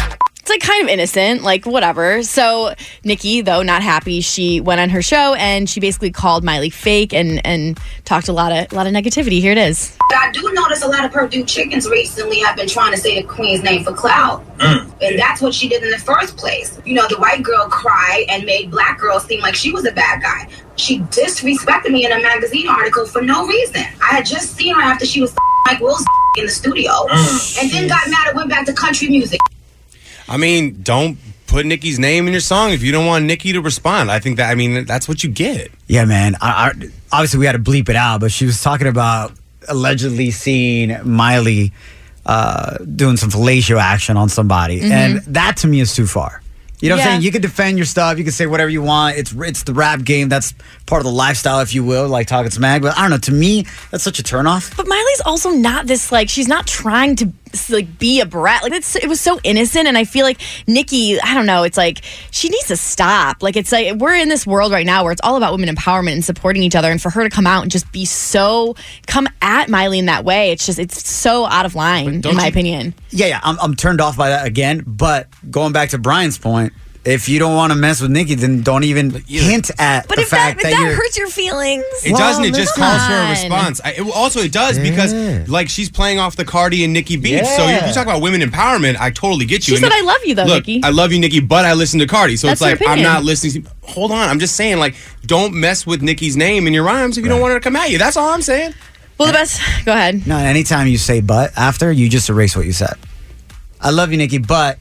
It's like kind of innocent, like whatever. So Nicki, though not happy, she went on her show and she basically called Miley fake and talked a lot of negativity. Here it is. I do notice a lot of Purdue chickens recently have been trying to say the queen's name for clout. And that's what she did in the first place. You know, the white girl cried and made black girls seem like she was a bad guy. She disrespected me in a magazine article for no reason. I had just seen her after she was Mike Will's in the studio and then got mad and went back to country music. I mean, don't put Nicki's name in your song if you don't want Nicki to respond. I think that's what you get. Yeah, man. Obviously, we had to bleep it out, but she was talking about allegedly seeing Miley doing some fellatio action on somebody. And that to me is too far. You know what I'm saying? You can defend your stuff. You can say whatever you want. It's the rap game. That's part of the lifestyle, if you will, like talking smack. But I don't know. To me, that's such a turnoff. But Miley's also not this, like, she's not trying to, like, be a brat. Like, it was so innocent. And I feel like Nicki, I don't know, it's like, she needs to stop. Like, it's like, we're in this world right now where it's all about women empowerment and supporting each other. And for her to come out and just come at Miley in that way, it's so out of line, in my opinion. Yeah, I'm turned off by that again. But going back to Brian's point, if you don't want to mess with Nicki, then don't even hint at the fact that that hurts your feelings. It doesn't. It just calls for a response. It does because, like, she's playing off the Cardi and Nicki beef. So if you talk about women empowerment, I totally get you. She said, I love you, though, look, Nicki. I love you, Nicki, but I listen to Cardi. So That's it's like, her I'm opinion. not listening. Hold on. I'm just saying, like, don't mess with Nicki's name in your rhymes if you don't want her to come at you. That's all I'm saying. Well, the best. Go ahead. No, anytime you say but after, you just erase what you said. I love you, Nicki, but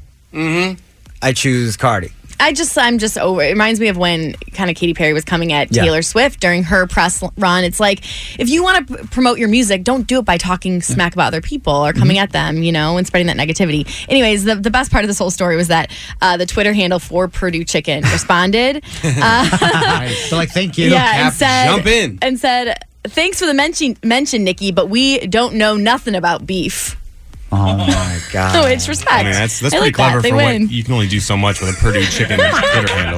I choose Cardi. I'm just over. It reminds me of when kind of Katy Perry was coming at Taylor Swift during her press run. It's like, if you want to promote your music, don't do it by talking smack about other people or coming at them, and spreading that negativity. Anyways, the best part of this whole story was that the Twitter handle for Purdue Chicken responded. So, like, thank you. Yeah, and said, jump in. And said, thanks for the mention, Nicki, but we don't know nothing about beef. Oh my God! So it's respect. I mean, that's I pretty like clever that. They for win. what you can only do so much with a Purdue Chicken Twitter handle.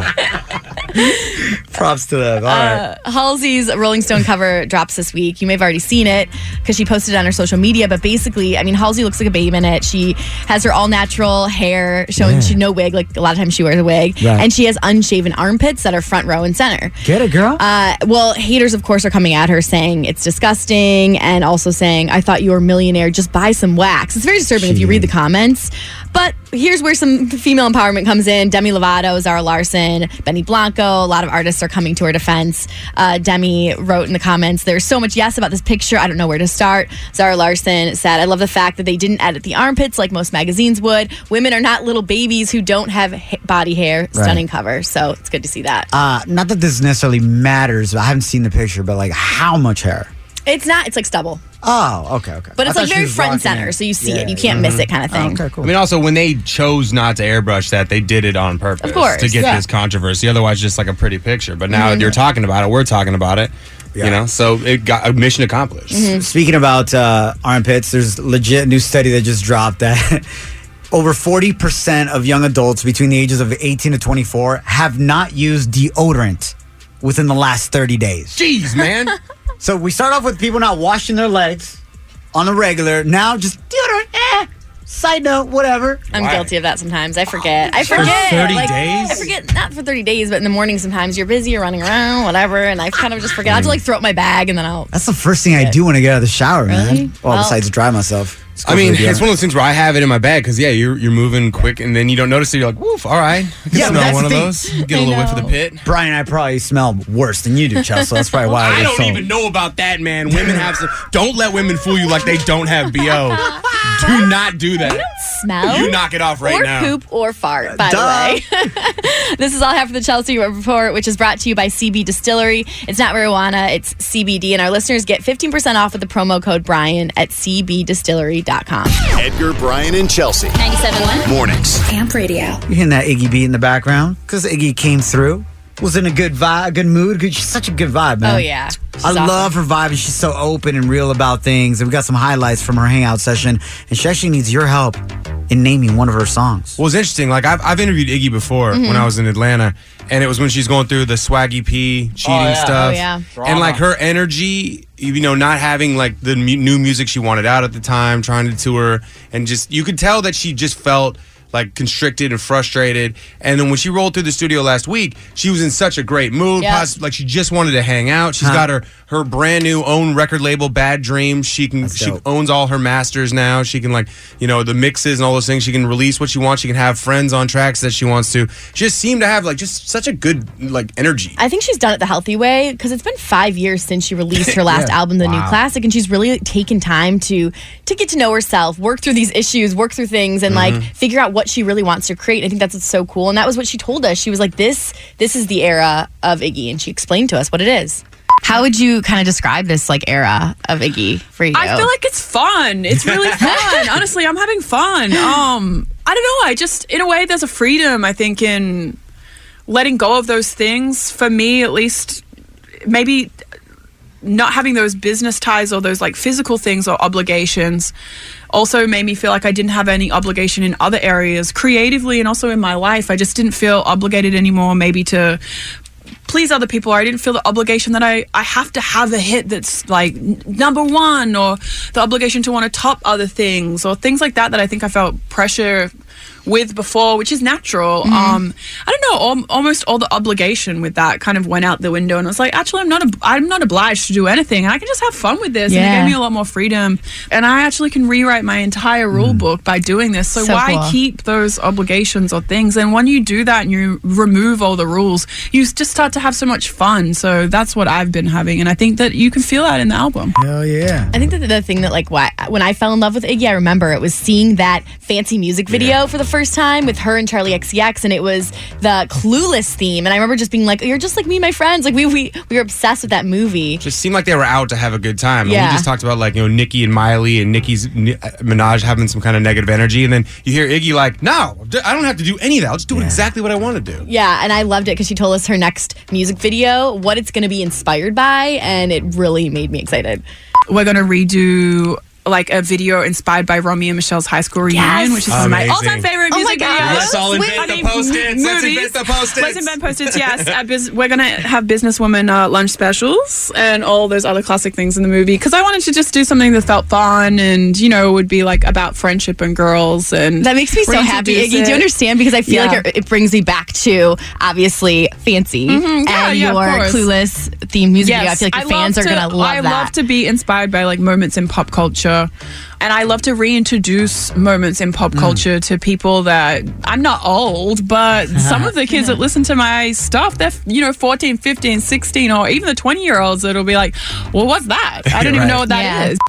Props to them. All right. Halsey's Rolling Stone cover drops this week. You may have already seen it because she posted it on her social media. But basically, I mean, Halsey looks like a babe in it. She has her all natural hair showing. She no wig. Like a lot of times she wears a wig, and she has unshaven armpits that are front row and center. Get it, girl. Well, haters, of course, are coming at her saying it's disgusting, and also saying, "I thought you were a millionaire. Just buy some wax." It's very disturbing if you read the comments. But here's where some female empowerment comes in. Demi Lovato, Zara Larson, Benny Blanco. A lot of artists are coming to her defense. Demi wrote in the comments, "There's so much yes about this picture. I don't know where to start." Zara Larson said, "I love the fact that they didn't edit the armpits like most magazines would. Women are not little babies who don't have body hair." Stunning cover. So it's good to see that. Not that this necessarily matters. I haven't seen the picture, but like, how much hair? It's not. It's like stubble. Oh, okay. But it's like very front and center, so you see it. You can't miss it, kind of thing. Okay, cool. I mean, also, when they chose not to airbrush that, they did it on purpose. Of course. To get this controversy. Otherwise, just like a pretty picture. But now you're talking about it. We're talking about it. So it got a mission accomplished. Speaking about armpits, there's legit new study that just dropped that over 40% of young adults between the ages of 18 to 24 have not used deodorant within the last 30 days. Jeez, man. So we start off with people not washing their legs on the regular. Now just deodorant. Side note, whatever. I'm guilty of that sometimes. I forget. For 30 days? I forget, not for 30 days, but in the morning sometimes you're busy, you're running around, whatever, and I kind of just forget. I have to like throw up my bag and then I'll... That's the first thing I do when I get out of the shower, man. Well, besides dry myself. I mean, it's one of those things where I have it in my bag because, you're moving quick and then you don't notice it. You're like, woof, all right. I can smell one of those. Get a little whiff of the pit. Brian and I probably smell worse than you do, Chelsea. So that's probably why I don't even know about that, man. Women have some. Don't let women fool you like they don't have BO. Do not do that. You don't smell. You knock it off right now. Or poop or fart, by the way. This is all I have for the Chelsea Report, which is brought to you by CB Distillery. It's not marijuana, it's CBD. And our listeners get 15% off with the promo code Brian at cbdistillery.com. Edgar, Brian, and Chelsea. 97.1 Mornings. Amp Radio. You're hearing that Iggy beat in the background because Iggy came through. Was in a good vibe, good mood. She's such a good vibe, man. Oh, yeah. I love her vibe, and she's so open and real about things. And we got some highlights from her hangout session, and she actually needs your help in naming one of her songs. Well, it's interesting. Like, I've interviewed Iggy before when I was in Atlanta, and it was when she's going through the Swaggy P cheating stuff. Oh, yeah. And, like, her energy, not having, like, the new music she wanted out at the time, trying to tour, and just, you could tell that she just felt like constricted and frustrated. And then when she rolled through the studio last week, she was in such a great mood. Yeah. Like she just wanted to hang out. She's got her brand new own record label, Bad Dreams. She owns all her masters now. She can the mixes and all those things. She can release what she wants. She can have friends on tracks that she wants to. She just seemed to have just such a good energy. I think she's done it the healthy way because it's been 5 years since she released her last album, The New Classic, and she's really taken time to get to know herself, work through these issues, work through things, and figure out what she really wants to create. I think that's what's so cool, and that was what she told us. She was like, "This is the era of Iggy," and she explained to us what it is. How would you kind of describe this era of Iggy for you? I feel like it's fun. It's really fun. Honestly, I'm having fun. I don't know. I just, in a way, there's a freedom, I think, in letting go of those things. For me, at least, maybe not having those business ties or those physical things or obligations also made me feel like I didn't have any obligation in other areas creatively and also in my life. I just didn't feel obligated anymore maybe to please other people, or I didn't feel the obligation that I have to have a hit that's number one, or the obligation to want to top other things or things like that I think I felt pressure with before, which is natural. I don't know, almost all the obligation with that kind of went out the window, and I was like, actually I'm not obliged to do anything, and I can just have fun with this. And it gave me a lot more freedom, and I actually can rewrite my entire rule book by doing this. So why cool. keep those obligations or things? And when you do that and you remove all the rules, you just start to have so much fun. So that's what I've been having, and I think that you can feel that in the album. Hell yeah. I think that the thing that when I fell in love with Iggy, I remember it was seeing that fancy music video for the first time with her and Charlie XCX, and it was the Clueless theme, and I remember just being like, you're just like me and my friends, we were obsessed with that movie. Just seemed like they were out to have a good time. Yeah. And we just talked about Nicki and Miley and Nicki's Minaj having some kind of negative energy, and then you hear Iggy no, I don't have to do any of that, I'll just do exactly what I want to do. Yeah, and I loved it because she told us her next music video, what it's going to be inspired by, and it really made me excited. We're going to redo a video inspired by Romy and Michelle's high school reunion, which is one of my all-time favorite music videos. Let's all invent the Post-its. Let's invent the Post-its. Let's invent Post-its, yes. We're going to have businesswoman lunch specials and all those other classic things in the movie, because I wanted to just do something that felt fun and, would be about friendship and girls. And that makes me so happy, Iggy. Do you understand? Because I feel like it brings me back to, obviously, Fancy and your Clueless themed music video. I feel like the fans are going to love that. I love to be inspired by moments in pop culture. And I love to reintroduce moments in pop culture to people that, I'm not old, but some of the kids that listen to my stuff, they're 14, 15, 16, or even the 20-year-olds that'll be like, well, what's that? I don't even know what that is.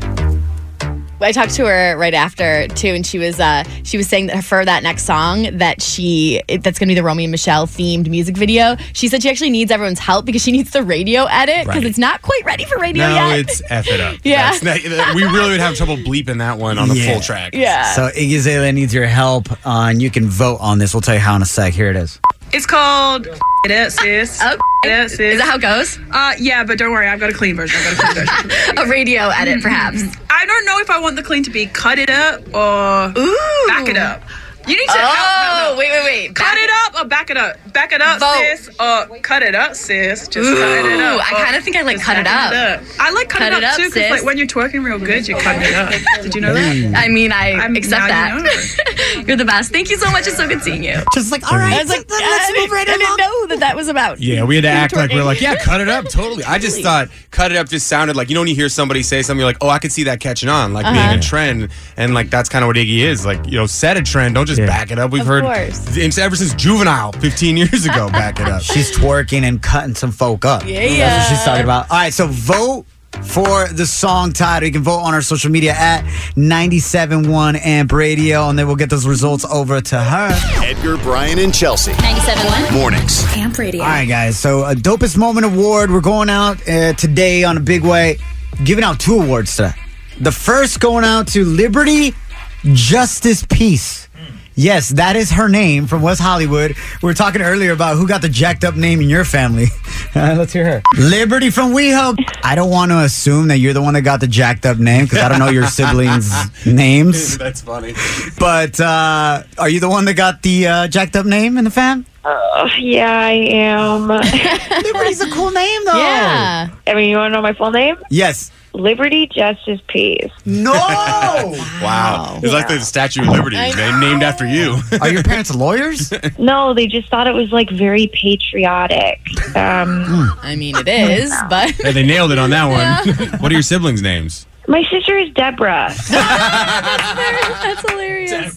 I talked to her right after too, and she was saying that for that next song that's gonna be the Romy and Michelle themed music video. She said she actually needs everyone's help because she needs the radio edit because it's not quite ready for radio yet. No, it's F it up. Yeah, we really would have trouble bleeping that one on the full track. Yeah. So Iggy Azalea needs your help, and you can vote on this. We'll tell you how in a sec. Here it is. It's called It, sis. Okay. It, sis. Is that how it goes? Yeah, but don't worry, I've got a clean version. A radio edit, perhaps. I don't know if I want the clean to be cut it up or back it up. You need to no. Wait. Cut it up or back it up? Back it up, sis, or cut it up, sis. Just cut it up. I kind of think I like cut it up. I like cut it up too, because when you're twerking real good, you cut it up. Did you know that? I mean, I accept that. You're the best. Thank you so much. It's so good seeing you. Just all right. I was like, let's move right along. I didn't know that was about. Yeah, we had to act like we were like, yeah, cut it up, totally. I just thought cut it up just sounded like, when you hear somebody say something, you're like, oh, I could see that catching on, being a trend, and that's kind of what Iggy is. Set a trend, don't just back it up. We've heard ever since Juvenile 15 years ago, back it up. She's twerking and cutting some folk up. Yeah. That's what she's talking about. All right, so vote for the song title. You can vote on our social media at 97.1 Amp Radio, and then we'll get those results over to her. Edgar, Brian, and Chelsea. 97.1 Mornings. Amp Radio. All right, guys. So a Dopest Moment Award. We're going out today on a big way. Giving out 2 awards today. The first going out to Liberty Justice Peace. Yes, that is her name from West Hollywood. We were talking earlier about who got the jacked up name in your family. Let's hear her. Liberty from WeHo. I don't want to assume that you're the one that got the jacked up name because I don't know your siblings' names. That's funny. But are you the one that got the jacked up name in the fam? Yeah, I am. Liberty's a cool name, though. Yeah. I mean, you want to know my full name? Yes. Liberty, Justice, Peace. No! Wow. It's like the Statue of Liberty is named after you. Are your parents lawyers? No, they just thought it was like very patriotic. I mean, it is, but Hey, they nailed it on that one. What are your siblings' names? My sister is Deborah. that's hilarious.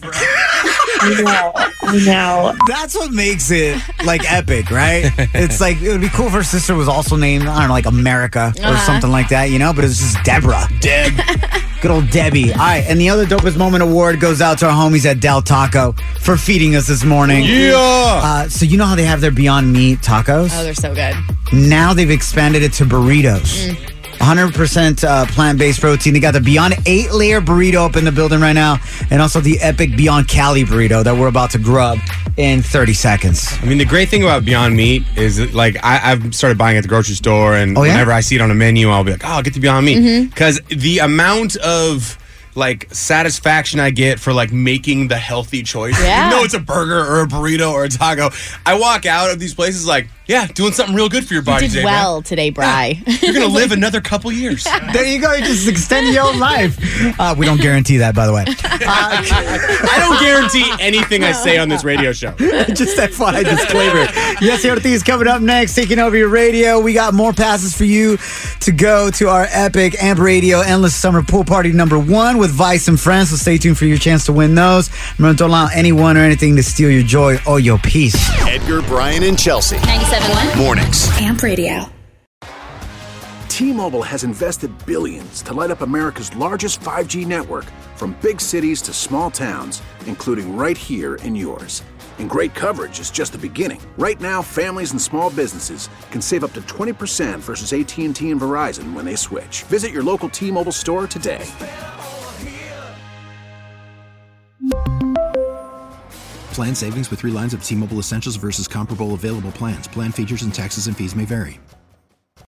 I know. That's what makes it like epic, right? It's like it would be cool if her sister was also named, I don't know, like America or something like that, you know? But it's just Deborah. Deb. Good old Debbie. All right, and the other Dopest Moment award goes out to our homies at Del Taco for feeding us this morning. Yeah. So you know how they have their Beyond Meat tacos? Oh, they're so good. Now they've expanded it to burritos. 100% plant-based protein. They got the Beyond 8-layer burrito up in the building right now, and also the epic Beyond Cali burrito that we're about to grub in 30 seconds. I mean, the great thing about Beyond Meat is that, like, I've started buying at the grocery store, and whenever I see it on a menu, I'll be like, oh, I'll get the Beyond Meat. Because the amount of like satisfaction I get for like making the healthy choice. Yeah. Even though it's a burger or a burrito or a taco, I walk out of these places like, yeah, doing something real good for your body. You did well today, Bri. Yeah. You're gonna live another couple years. There you go. You just extend your own life. We don't guarantee that, by the way. I don't guarantee anything I say on this radio show. Just FYI disclaimer. Yes, Ortiz coming up next, taking over your radio. We got more passes for you to go to our epic Amp Radio Endless Summer Pool Party #1 with Vice and friends. So stay tuned for your chance to win those. Remember, don't allow anyone or anything to steal your joy or your peace. Edgar, Brian, and Chelsea. 97.1 Mornings. Amp Radio. T-Mobile has invested billions to light up America's largest 5G network, from big cities to small towns, including right here in yours. And great coverage is just the beginning. Right now, families and small businesses can save up to 20% versus AT&T and Verizon when they switch. Visit your local T-Mobile store today. Plan savings with 3 lines of T-Mobile Essentials versus comparable available plans. Plan features and taxes and fees may vary.